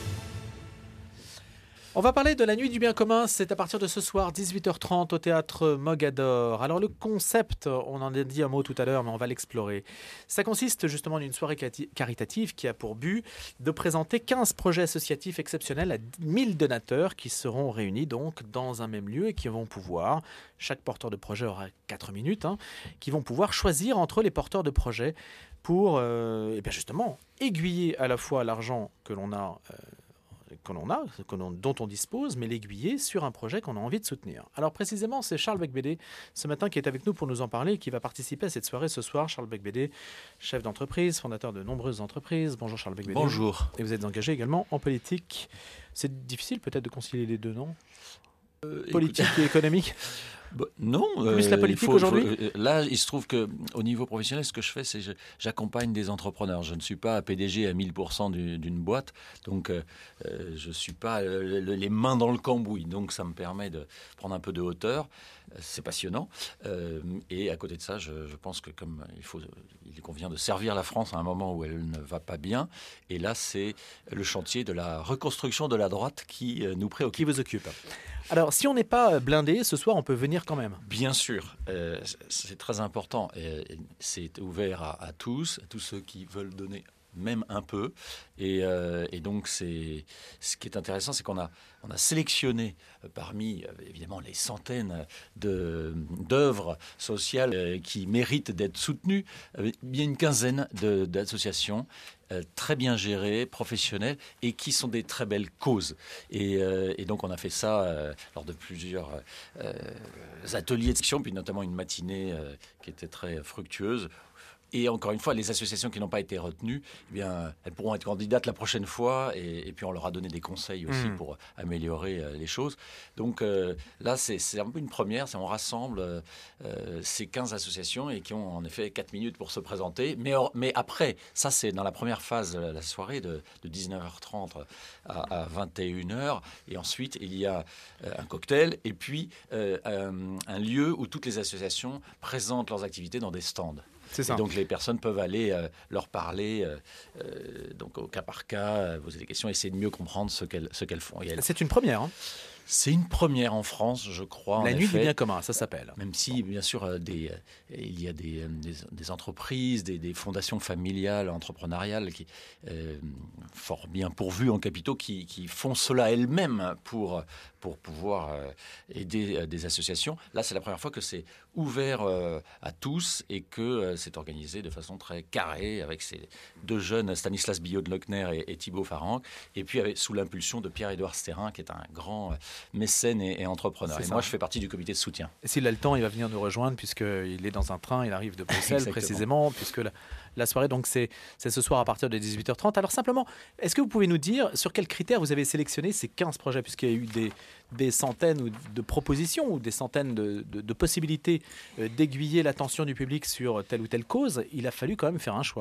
On va parler de la Nuit du bien commun, c'est à partir de ce soir, dix-huit heures trente, au théâtre Mogador. Alors le concept, on en a dit un mot tout à l'heure, mais on va l'explorer. Ça consiste justement en une soirée caritative qui a pour but de présenter quinze projets associatifs exceptionnels à mille donateurs qui seront réunis donc dans un même lieu et qui vont pouvoir, chaque porteur de projet aura quatre minutes, hein, qui vont pouvoir choisir entre les porteurs de projets pour euh, et bien justement aiguiller à la fois l'argent que l'on a euh, que l'on a, que l'on, dont on dispose, mais l'aiguiller sur un projet qu'on a envie de soutenir. Alors précisément, c'est Charles Becbédé, ce matin, qui est avec nous pour nous en parler et qui va participer à cette soirée ce soir. Charles Becbédé, chef d'entreprise, fondateur de nombreuses entreprises. Bonjour Charles Becbédé. Bonjour. Et vous êtes engagé également en politique. C'est difficile peut-être de concilier les deux, non ? euh, Politique écoute... et économique. Bah, non. Plus euh, la politique faut, aujourd'hui faut, Là, il se trouve qu'au niveau professionnel, ce que je fais, c'est que j'accompagne des entrepreneurs. Je ne suis pas P D G à mille pour cent du, d'une boîte, donc euh, je ne suis pas euh, les mains dans le cambouis. Donc ça me permet de prendre un peu de hauteur. C'est passionnant. Euh, et à côté de ça, je, je pense que comme il, faut, il convient de servir la France à un moment où elle ne va pas bien. Et là, c'est le chantier de la reconstruction de la droite qui nous préoccupe. Qui vous occupe. Alors, si on n'est pas blindé, ce soir, on peut venir quand même. Bien sûr, euh, c'est très important. Euh, c'est ouvert à, à tous, à tous ceux qui veulent donner même un peu. Et, euh, et donc, c'est, ce qui est intéressant, c'est qu'on a, on a sélectionné euh, parmi, euh, évidemment, les centaines de, d'œuvres sociales euh, qui méritent d'être soutenues, euh, il y a une quinzaine de, d'associations euh, très bien gérées, professionnelles, et qui sont des très belles causes. Et, euh, et donc, on a fait ça euh, lors de plusieurs euh, ateliers de section, puis notamment une matinée euh, qui était très fructueuse. Et encore une fois, les associations qui n'ont pas été retenues, eh bien, elles pourront être candidates la prochaine fois. Et, et puis, on leur a donné des conseils aussi mmh. pour améliorer euh, les choses. Donc euh, là, c'est, c'est un peu une première. C'est on rassemble euh, ces quinze associations et qui ont en effet quatre minutes pour se présenter. Mais, or, mais après, ça, c'est dans la première phase de la soirée de, de dix-neuf heures trente à, à vingt et une heures. Et ensuite, il y a euh, un cocktail et puis euh, un, un lieu où toutes les associations présentent leurs activités dans des stands. C'est ça. Et donc les personnes peuvent aller euh, leur parler euh, euh, donc au cas par cas, euh, poser des questions, essayer de mieux comprendre ce qu'elles, ce qu'elles font. Elles... C'est une première. Hein. C'est une première en France, je crois. La en nuit effet. du bien commun, ça s'appelle. Même si, bien sûr, euh, des, euh, il y a des, euh, des, des entreprises, des, des fondations familiales, entrepreneuriales, qui euh, fort bien pourvues en capitaux, qui, qui font cela elles-mêmes pour, pour pouvoir euh, aider euh, des associations. Là, c'est la première fois que c'est ouvert euh, à tous et que euh, c'est organisé de façon très carrée avec ces deux jeunes, Stanislas Billot de Lochner et, et Thibaut Farranc, et puis avec, sous l'impulsion de Pierre-Édouard Stérin, qui est un grand... Euh, mécène et, et entrepreneur. C'est et ça. Moi, je fais partie du comité de soutien. Et s'il a le temps, il va venir nous rejoindre puisqu'il est dans un train, il arrive de Bruxelles précisément, puisque la, la soirée, donc c'est, c'est ce soir à partir de dix-huit heures trente. Alors simplement, est-ce que vous pouvez nous dire sur quels critères vous avez sélectionné ces quinze projets, puisqu'il y a eu des, des centaines de propositions ou des centaines de, de, de possibilités d'aiguiller l'attention du public sur telle ou telle cause, il a fallu quand même faire un choix.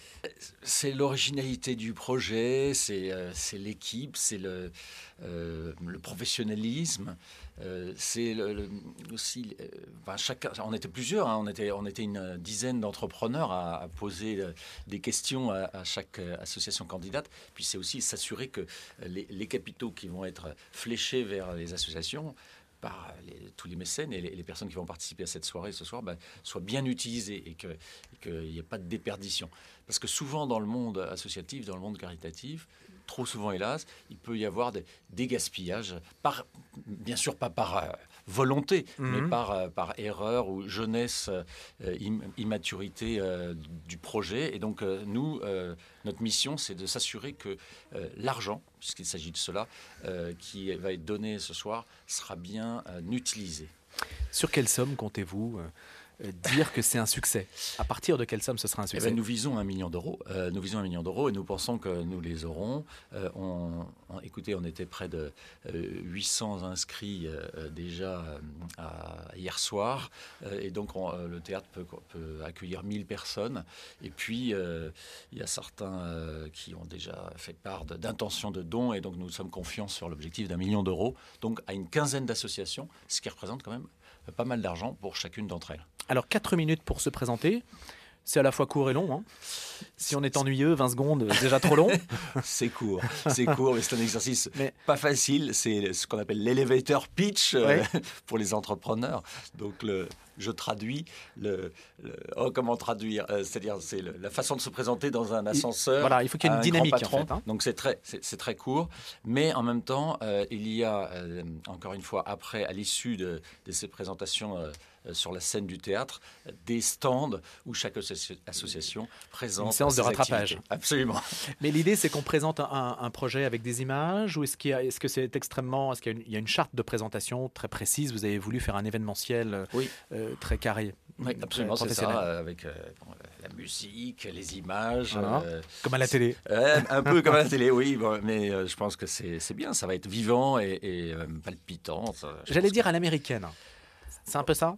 C'est l'originalité du projet, c'est, euh, c'est l'équipe, c'est le, euh, le professionnalisme, euh, c'est le, le, aussi... Euh, enfin, chacun, on était plusieurs, hein, on, était, on était une dizaine d'entrepreneurs à, à poser euh, des questions à, à chaque euh, association candidate. Puis c'est aussi s'assurer que les, les capitaux qui vont être fléchés vers les associations par les, tous les mécènes et les, les personnes qui vont participer à cette soirée ce soir ben, soient bien utilisés et qu'il n'y ait pas de déperdition. Parce que souvent dans le monde associatif, dans le monde caritatif, trop souvent hélas, il peut y avoir des, des gaspillages, par, bien sûr pas par euh, volonté, mmh. mais par, euh, par erreur ou jeunesse, euh, im, immaturité euh, du projet. Et donc euh, nous, euh, notre mission, c'est de s'assurer que euh, l'argent, puisqu'il s'agit de cela, euh, qui va être donné ce soir, sera bien euh, utilisé. Sur quelle somme comptez-vous euh dire que c'est un succès? À partir de quelle somme ce sera un succès? Eh bien, nous visons un million d'euros. Euh, nous visons un million d'euros et nous pensons que nous les aurons. Euh, on, on, écoutez, on était près de euh, huit cents inscrits euh, déjà euh, à, hier soir. Euh, et donc, on, euh, le théâtre peut, peut accueillir mille personnes. Et puis, euh, il y a certains euh, qui ont déjà fait part de, d'intention de dons. Et donc, nous sommes confiants sur l'objectif d'un million d'euros. Donc, à une quinzaine d'associations, ce qui représente quand même pas mal d'argent pour chacune d'entre elles. Alors, quatre minutes pour se présenter. C'est à la fois court et long. Hein. Si on est ennuyeux, vingt secondes, c'est déjà trop long. C'est court, c'est court, mais c'est un exercice mais... pas facile. C'est ce qu'on appelle l'elevator pitch euh, ouais. pour les entrepreneurs. Donc, le, je traduis. Le, le, oh, comment traduire euh, C'est-à-dire, c'est le, la façon de se présenter dans un ascenseur. Il, voilà, il faut qu'il y ait une dynamique, en fait. Hein. Donc, c'est très, c'est, c'est très court. Mais en même temps, euh, il y a, euh, encore une fois, après, à l'issue de, de ces présentations euh, sur la scène du théâtre, des stands où chaque associ- association présente une séance de rattrapage. Activités. Absolument. Mais l'idée, c'est qu'on présente un, un projet avec des images, ou est-ce, qu'il y a, est-ce que c'est extrêmement, est-ce qu'il y a, une, il y a une charte de présentation très précise? Vous avez voulu faire un événementiel oui. euh, très carré. Oui, absolument, c'est ça, avec euh, bon, la musique, les images. Voilà. Euh, comme à la télé. Euh, un peu comme à la télé, oui, bon, mais euh, je pense que c'est, c'est bien, ça va être vivant et, et euh, palpitant. Ça, J'allais dire que... à l'américaine. C'est un peu ça?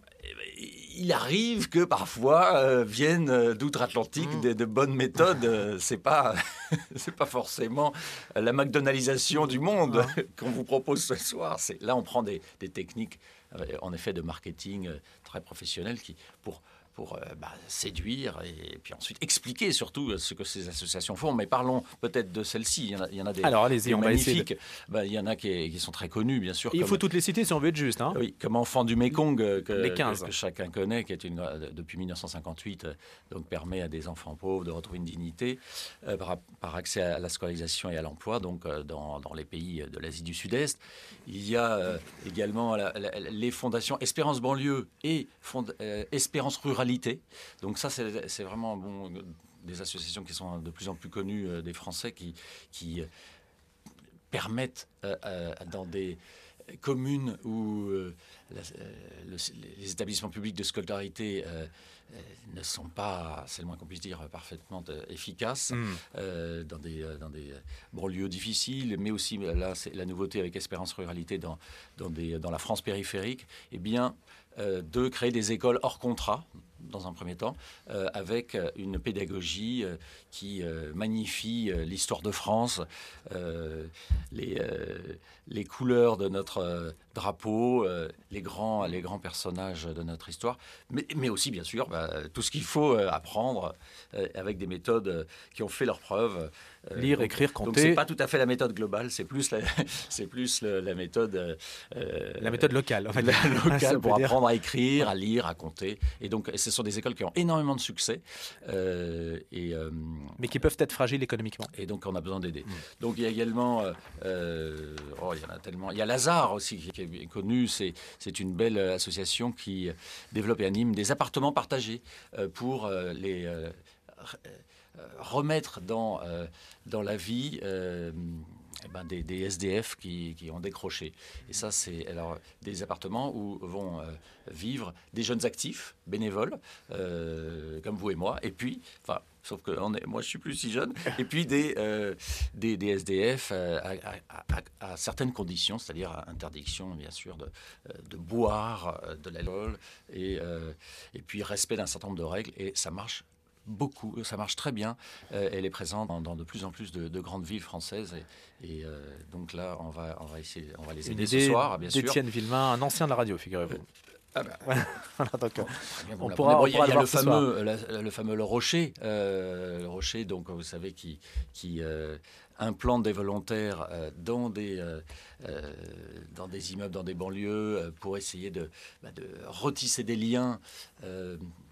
Il arrive que parfois euh, viennent euh, d'outre-Atlantique mmh. de, de bonnes méthodes. Euh, c'est pas, c'est pas forcément la McDonaldisation du monde mmh. qu'on vous propose ce soir. C'est, là, on prend des, des techniques, euh, en effet, de marketing euh, très professionnelles qui, pour pour euh, bah, séduire et, et puis ensuite expliquer surtout ce que ces associations font. Mais parlons peut-être de celles-ci. Il y en a, il y en a des, Alors, allez-y, des on magnifiques. Va de... bah, il y en a qui, qui sont très connus, bien sûr. Il comme, faut toutes les citer si on veut être juste. Hein. Oui, comme Enfant du Mékong, que, les quinze. Que, que chacun connaît, qui est une, depuis mille neuf cent cinquante-huit, donc permet à des enfants pauvres de retrouver une dignité euh, par, par accès à la scolarisation et à l'emploi, donc euh, dans, dans les pays de l'Asie du Sud-Est. Il y a euh, également la, la, les fondations Espérance Banlieue et fond, euh, Espérance Ruralité. Donc ça, c'est, c'est vraiment bon, des associations qui sont de plus en plus connues euh, des Français qui, qui euh, permettent euh, euh, dans des communes où euh, la, euh, le, les établissements publics de scolarité euh, euh, ne sont pas, c'est le moins qu'on puisse dire, parfaitement euh, efficaces, mmh. euh, dans des, euh, dans des banlieues difficiles, mais aussi, là, c'est la nouveauté avec Espérance Ruralité dans, dans, des, dans la France périphérique, eh bien, euh, de créer des écoles hors contrat, dans un premier temps, euh, avec une pédagogie euh, qui euh, magnifie euh, l'histoire de France, euh, les, euh, les couleurs de notre euh, drapeau, euh, les, grands, les grands personnages de notre histoire, mais, mais aussi, bien sûr, bah, tout ce qu'il faut euh, apprendre euh, avec des méthodes euh, qui ont fait leurs preuves. Euh, Lire, donc, écrire, compter. Donc, c'est pas tout à fait la méthode globale, c'est plus la, c'est plus le, la méthode... Euh, la méthode locale. En fait. La locale pour apprendre à écrire, à lire, à compter. Et donc, ce sont des écoles qui ont énormément de succès. Euh, et, euh, mais qui peuvent être fragiles économiquement. Et donc, on a besoin d'aider. Mmh. Donc, il y a également... Euh, oh, il y en a tellement... Il y a Lazare aussi, qui est connu. C'est, c'est une belle association qui développe et anime des appartements partagés euh, pour euh, les... Euh, remettre dans, euh, dans la vie euh, eh ben des, des S D F qui, qui ont décroché. Et ça, c'est alors des appartements où vont euh, vivre des jeunes actifs, bénévoles, euh, comme vous et moi, et puis, enfin, sauf que on est, moi, je suis plus si jeune, et puis des, euh, des, des S D F euh, à, à, à, à certaines conditions, c'est-à-dire à interdiction, bien sûr, de, de boire de l'alcool, et, euh, et puis respect d'un certain nombre de règles, et ça marche beaucoup, ça marche très bien. Euh, elle est présente dans, dans de plus en plus de, de grandes villes françaises. Et, et euh, donc là, on va, on va essayer, on va les aider ce soir, bien sûr. D'Étienne Villemain, un ancien de la radio, figurez-vous. Ah bah. Voilà, donc, bon, on, on pourra, bon, on il y pourra a, le il y a voir le ce fameux, la, le fameux le Rocher, euh, le Rocher, donc vous savez qui, qui euh, implante des volontaires euh, dans des euh, euh, dans des immeubles, dans des banlieues, euh, pour essayer de, bah, de retisser des liens euh,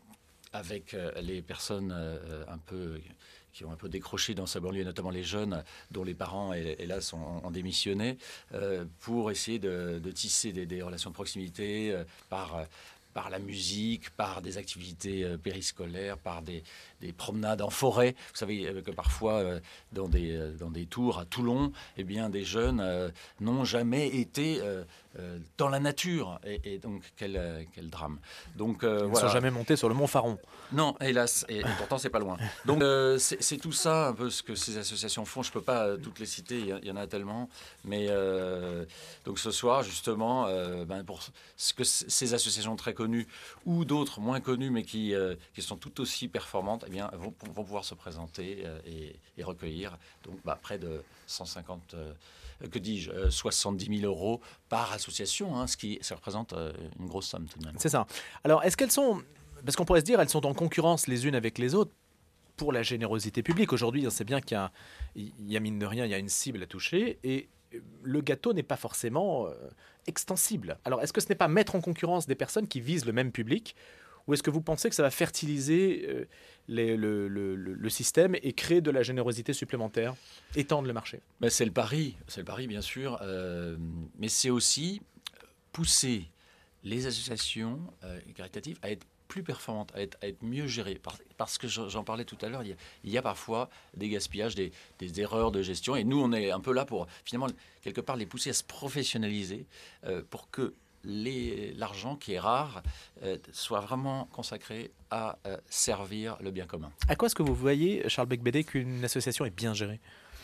avec euh, les personnes euh, un peu qui ont un peu décroché dans sa banlieue, notamment les jeunes dont les parents, hélas, ont, ont démissionné, euh, pour essayer de, de tisser des, des relations de proximité euh, par, par la musique, par des activités euh, périscolaires, par des, des promenades en forêt. Vous savez euh, que parfois, euh, dans, des, euh, dans des tours à Toulon, eh bien, des jeunes euh, n'ont jamais été euh, euh, dans la nature. Et, et donc, quel, euh, quel drame. Donc, euh, Ils ne voilà. sont jamais montés sur le mont Faron. Non, hélas, et, et pourtant c'est pas loin. Donc euh, c'est, c'est tout ça un peu ce que ces associations font. Je peux pas euh, toutes les citer, il y, y en a tellement. Mais euh, donc ce soir justement, euh, ben, pour ce que c- ces associations très connues ou d'autres moins connues mais qui, euh, qui sont tout aussi performantes, eh bien vont, vont pouvoir se présenter euh, et, et recueillir donc bah, près de cent cinquante. Euh, que dis-je, euh, soixante-dix mille euros par association, hein, ce qui ça représente euh, une grosse somme tout de même. C'est ça. Alors, est-ce qu'elles sont... Parce qu'on pourrait se dire, elles sont en concurrence les unes avec les autres pour la générosité publique. Aujourd'hui, on sait bien qu'il y a, il y a mine de rien, il y a une cible à toucher et le gâteau n'est pas forcément euh, extensible. Alors, est-ce que ce n'est pas mettre en concurrence des personnes qui visent le même public ou est-ce que vous pensez que ça va fertiliser euh, les, le, le, le, le système et créer de la générosité supplémentaire, étendre le marché? Ben, c'est le pari, c'est le pari bien sûr, euh, mais c'est aussi pousser les associations euh, caritatives à être plus performantes, à être, à être mieux gérées. Parce, parce que j'en parlais tout à l'heure, il y a, il y a parfois des gaspillages, des, des erreurs de gestion. Et nous, on est un peu là pour, finalement, quelque part, les pousser à se professionnaliser euh, pour que les, l'argent, qui est rare, euh, soit vraiment consacré à euh, servir le bien commun. À quoi est-ce que vous voyez, Charles Becbédé, qu'une association est bien gérée?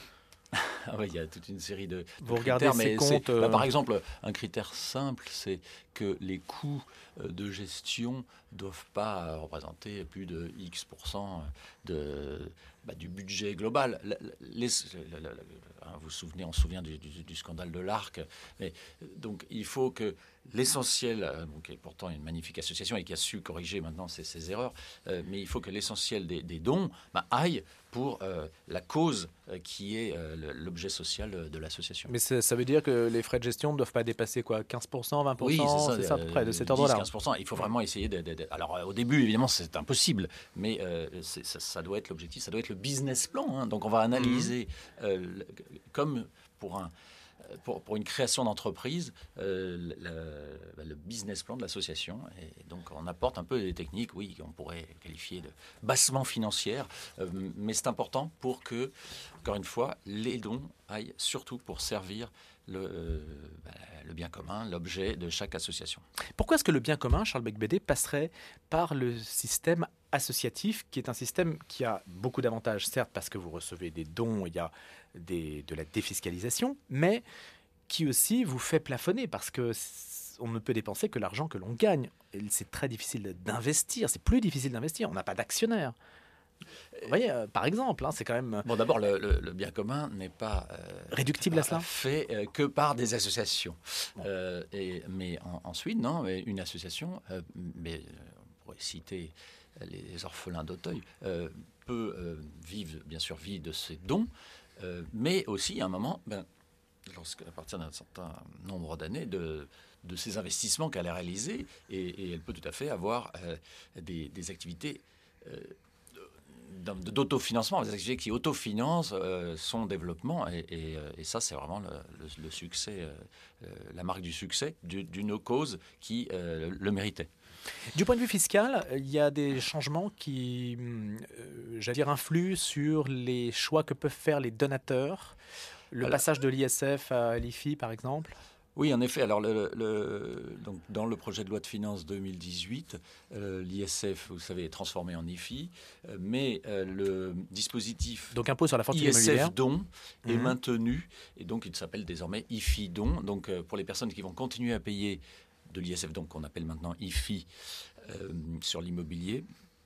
Ah ouais, il y a toute une série de, de Vous critères, regardez mais ces comptes, c'est, bah, euh... par exemple, un critère simple, c'est que les coûts de gestion ne doivent pas représenter plus de X pourcent de, bah, du budget global. Les, les, les, vous vous souvenez, on se souvient du, du, du scandale de l'Arc. Mais, donc il faut que l'essentiel, donc, qui est pourtant une magnifique association et qui a su corriger maintenant ces, ces erreurs, euh, mais il faut que l'essentiel des, des dons bah, aille pour euh, la cause euh, qui est euh, l'objet social de l'association. Mais ça veut dire que les frais de gestion ne doivent pas dépasser quoi, quinze pour cent, vingt pour cent? Oui, c'est ça, c'est ça à peu près, de cet ordre-là. dix à quinze pour cent. Il faut vraiment essayer de... de, de alors, euh, au début, évidemment, c'est impossible, mais euh, c'est, ça, ça doit être l'objectif, ça doit être le business plan. Hein. Donc, on va analyser, mmh. euh, le, comme pour un... Pour, pour une création d'entreprise, euh, le, le business plan de l'association. Et donc, on apporte un peu des techniques, oui, qu'on pourrait qualifier de bassement financières, euh, mais c'est important pour que, encore une fois, les dons aillent surtout pour servir le, euh, bah, le bien commun, l'objet de chaque association. Pourquoi est-ce que le bien commun, Charles Becbédé, passerait par le système associatif, qui est un système qui a beaucoup d'avantages, certes, parce que vous recevez des dons, il y a des, de la défiscalisation, mais qui aussi vous fait plafonner, parce que on ne peut dépenser que l'argent que l'on gagne. Et c'est très difficile d'investir, c'est plus difficile d'investir, on n'a pas d'actionnaires. Vous voyez, euh, par exemple, hein, c'est quand même... Bon, d'abord, le, le, le bien commun n'est pas... Euh, réductible à cela fait euh, que par des associations. Bon. Euh, et, mais en, ensuite, non, mais une association, euh, mais on pourrait citer les orphelins d'Auteuil, euh, peut euh, vivre, bien sûr, vivre de ses dons, euh, mais aussi, à un moment, ben, lorsqu'à partir d'un certain nombre d'années, de, de ces investissements qu'elle a réalisés, et, et elle peut tout à fait avoir euh, des, des activités... Euh, d'autofinancement, des activités qui autofinancent euh, son développement et, et, et ça c'est vraiment le, le, le succès, euh, la marque du succès d'une cause qui euh, le méritait. Du point de vue fiscal, il y a des changements qui, euh, j'allais dire, influent sur les choix que peuvent faire les donateurs. Le Alors, passage de l'I S F à l'I F I, par exemple. Oui, en effet. Alors, le, le, donc, dans le projet de loi de finances deux mille dix-huit, euh, l'I S F, vous savez, est transformé en I F I, euh, mais euh, le dispositif donc impôt sur la fortune I S F immobilière don mmh. est maintenu, et donc il s'appelle désormais I F I don. Donc, euh, pour les personnes qui vont continuer à payer de l'I S F, donc qu'on appelle maintenant I F I, euh, sur l'immobilier,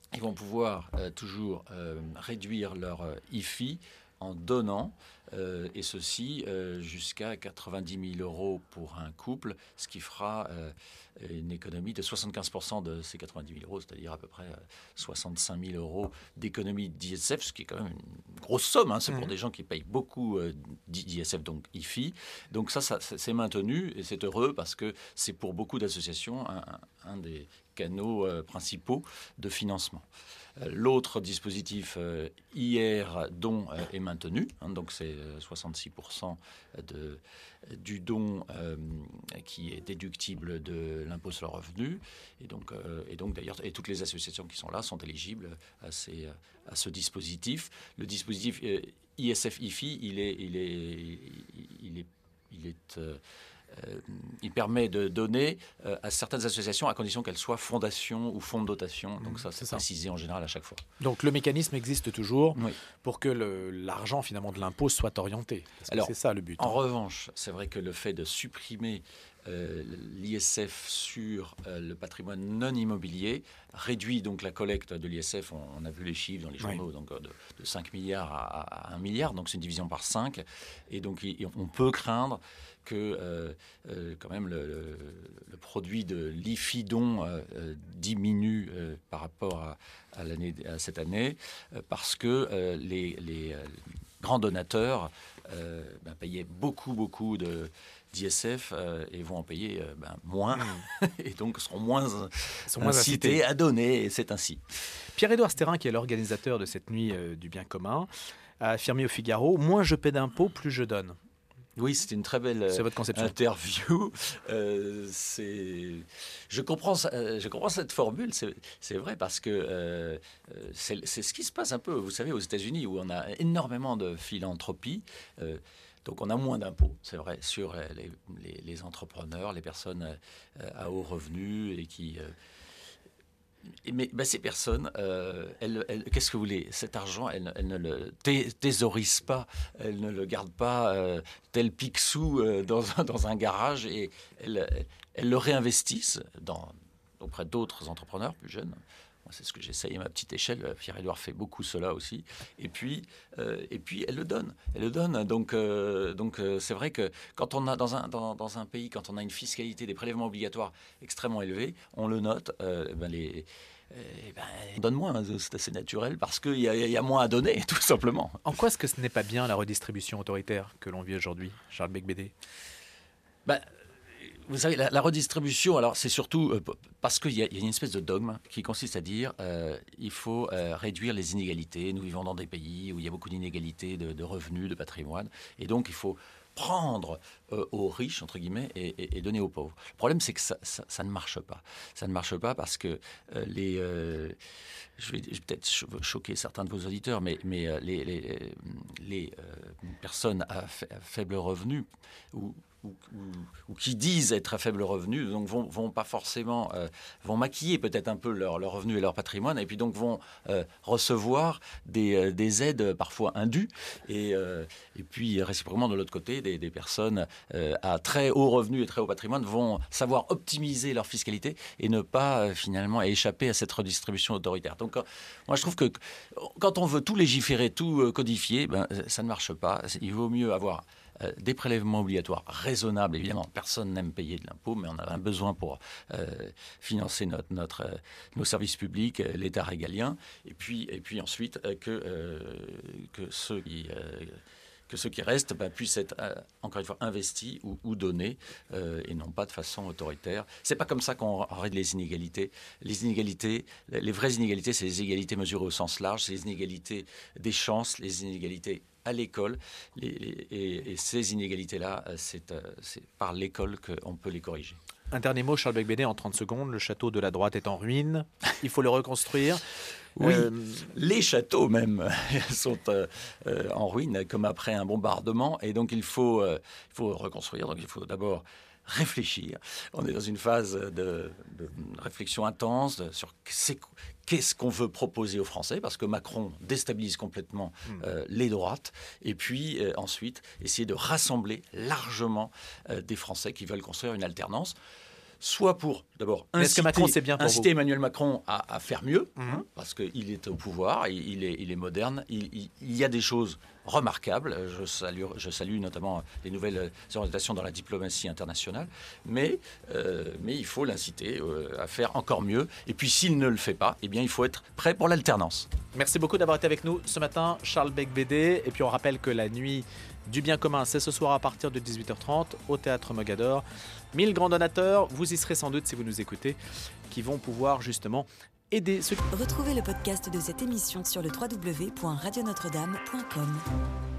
ils vont pouvoir euh, toujours euh, réduire leur euh, I F I en donnant, euh, et ceci euh, jusqu'à quatre-vingt-dix mille euros pour un couple, ce qui fera euh, une économie de soixante-quinze pour cent de ces quatre-vingt-dix mille euros, c'est-à-dire à peu près euh, soixante-cinq mille euros d'économie d'I S F, ce qui est quand même une grosse somme, hein, c'est pour mmh. des gens qui payent beaucoup euh, d'I S F, donc I F I. Donc ça, ça c'est maintenu et c'est heureux parce que c'est pour beaucoup d'associations un, un des canaux euh, principaux de financement. L'autre dispositif euh, I R don euh, est maintenu, hein, donc c'est soixante-six pour cent de, du don euh, qui est déductible de l'impôt sur le revenu. Et donc, euh, et donc d'ailleurs, et toutes les associations qui sont là sont éligibles à, ces, à ce dispositif. Le dispositif euh, I S F I F I, il est, il est, il est, il est euh, Euh, il permet de donner euh, à certaines associations à condition qu'elles soient fondations ou fonds de dotation. Donc ça, c'est, c'est précisé ça. En général à chaque fois. Donc le mécanisme existe toujours oui. pour que le, l'argent finalement de l'impôt soit orienté. Alors, c'est ça le but. En hein. revanche, c'est vrai que le fait de supprimer euh, l'I S F sur euh, le patrimoine non immobilier réduit donc la collecte de l'I S F. On, on a vu les chiffres dans les journaux, oui. donc de, de cinq milliards à, à un milliard. Donc c'est une division par cinq. Et donc il, on peut craindre que euh, euh, quand même le, le, le produit de l'I F I don euh, euh, diminue euh, par rapport à, à, l'année, à cette année euh, parce que euh, les, les euh, grands donateurs euh, ben, payaient beaucoup, beaucoup de, d'I S F euh, et vont en payer euh, ben, moins mmh. et donc seront moins, sont moins incités, incités à donner, et c'est ainsi. Pierre-Édouard Stérin, qui est l'organisateur de cette nuit euh, du bien commun, a affirmé au Figaro « Moins je paie d'impôts, plus je donne ». Oui, c'était une très belle c'est votre conception. interview. Euh, c'est... Je, comprends, je comprends cette formule, c'est, c'est vrai, parce que euh, c'est, c'est ce qui se passe un peu, vous savez, aux États-Unis, où on a énormément de philanthropie. Euh, donc on a moins d'impôts, c'est vrai, sur les, les, les entrepreneurs, les personnes à haut revenu et qui... Euh, Mais ben, ces personnes, euh, elles, elles, qu'est-ce que vous voulez ? Cet argent, elles, elles ne le thésaurisent pas, elles ne le gardent pas euh, tel Picsou euh, dans, un, dans un garage, et elles, elles le réinvestissent dans, auprès d'autres entrepreneurs plus jeunes. Moi, c'est ce que j'essaye à ma petite échelle. Pierre-Édouard fait beaucoup cela aussi. Et puis, euh, et puis elle le donne. Elle le donne. Donc, euh, donc euh, c'est vrai que quand on a dans un, dans, dans un pays, quand on a une fiscalité, des prélèvements obligatoires extrêmement élevés, on le note. Euh, ben les, eh ben, on donne moins, c'est assez naturel, parce qu'il y, y a moins à donner, tout simplement. En quoi est-ce que ce n'est pas bien la redistribution autoritaire que l'on vit aujourd'hui, Charles Beigbeder ? Ben, vous savez, la, la redistribution, alors c'est surtout euh, parce qu'il y, y a une espèce de dogme qui consiste à dire euh, il faut euh, réduire les inégalités. Nous vivons dans des pays où il y a beaucoup d'inégalités de, de revenus, de patrimoine, et donc il faut prendre euh, aux riches, entre guillemets, et, et, et donner aux pauvres. Le problème, c'est que ça, ça, ça ne marche pas. Ça ne marche pas parce que euh, les... Euh, je, vais, je vais peut-être cho- choquer certains de vos auditeurs, mais, mais euh, les, les, les euh, personnes à, fa- à faible revenu ou, ou, ou, ou qui disent être à faible revenu, donc vont, vont pas forcément... Euh, vont maquiller peut-être un peu leur, leur revenu et leur patrimoine, et puis donc vont euh, recevoir des, euh, des aides parfois indues, et, euh, et puis réciproquement de l'autre côté, des, des personnes euh, à très haut revenu et très haut patrimoine vont savoir optimiser leur fiscalité et ne pas euh, finalement échapper à cette redistribution autoritaire. Donc euh, moi je trouve que quand on veut tout légiférer, tout euh, codifier, ben, ça ne marche pas. Il vaut mieux avoir euh, des prélèvements obligatoires raisonnables. Évidemment, personne n'aime payer de l'impôt, mais on a un besoin pour euh, financer notre, notre, euh, nos services publics, euh, l'État régalien, et puis, et puis ensuite euh, que, euh, que ceux qui... Euh, que ceux qui restent ben, puissent être, euh, encore une fois, investis ou, ou donnés, euh, et non pas de façon autoritaire. C'est pas comme ça qu'on règle les inégalités. Les inégalités, les vraies inégalités, c'est les inégalités mesurées au sens large, c'est les inégalités des chances, les inégalités à l'école, les, les, et, et ces inégalités-là, c'est, euh, c'est par l'école qu'on peut les corriger. Un dernier mot, Charles Beigbeder, en trente secondes. Le château de la droite est en ruine. Il faut le reconstruire. Oui, euh... les châteaux même sont euh, euh, en ruine, comme après un bombardement. Et donc, il faut, euh, il faut reconstruire. Donc, il faut d'abord réfléchir. On est dans une phase de, de réflexion intense sur c'est, qu'est-ce qu'on veut proposer aux Français, parce que Macron déstabilise complètement euh, les droites. Et puis, euh, ensuite, essayer de rassembler largement euh, des Français qui veulent construire une alternance. soit pour, d'abord, Est-ce que Macron, c'est bien pour inciter vous Emmanuel Macron à, à faire mieux, Mmh. hein, parce qu'il est au pouvoir, il, il, est, il est moderne, il, il, il y a des choses remarquables. Je salue, je salue notamment les nouvelles orientations dans la diplomatie internationale, mais, euh, mais il faut l'inciter euh, à faire encore mieux. Et puis s'il ne le fait pas, eh bien, il faut être prêt pour l'alternance. Merci beaucoup d'avoir été avec nous ce matin, Charles Beigbeder. Et puis on rappelle que la nuit du bien commun, c'est ce soir à partir de dix-huit heures trente au Théâtre Mogador. mille grands donateurs, vous y serez sans doute si vous nous écoutez, qui vont pouvoir justement aider ceux qui... Retrouvez le podcast de cette émission sur le w w w point radio notre dame point com.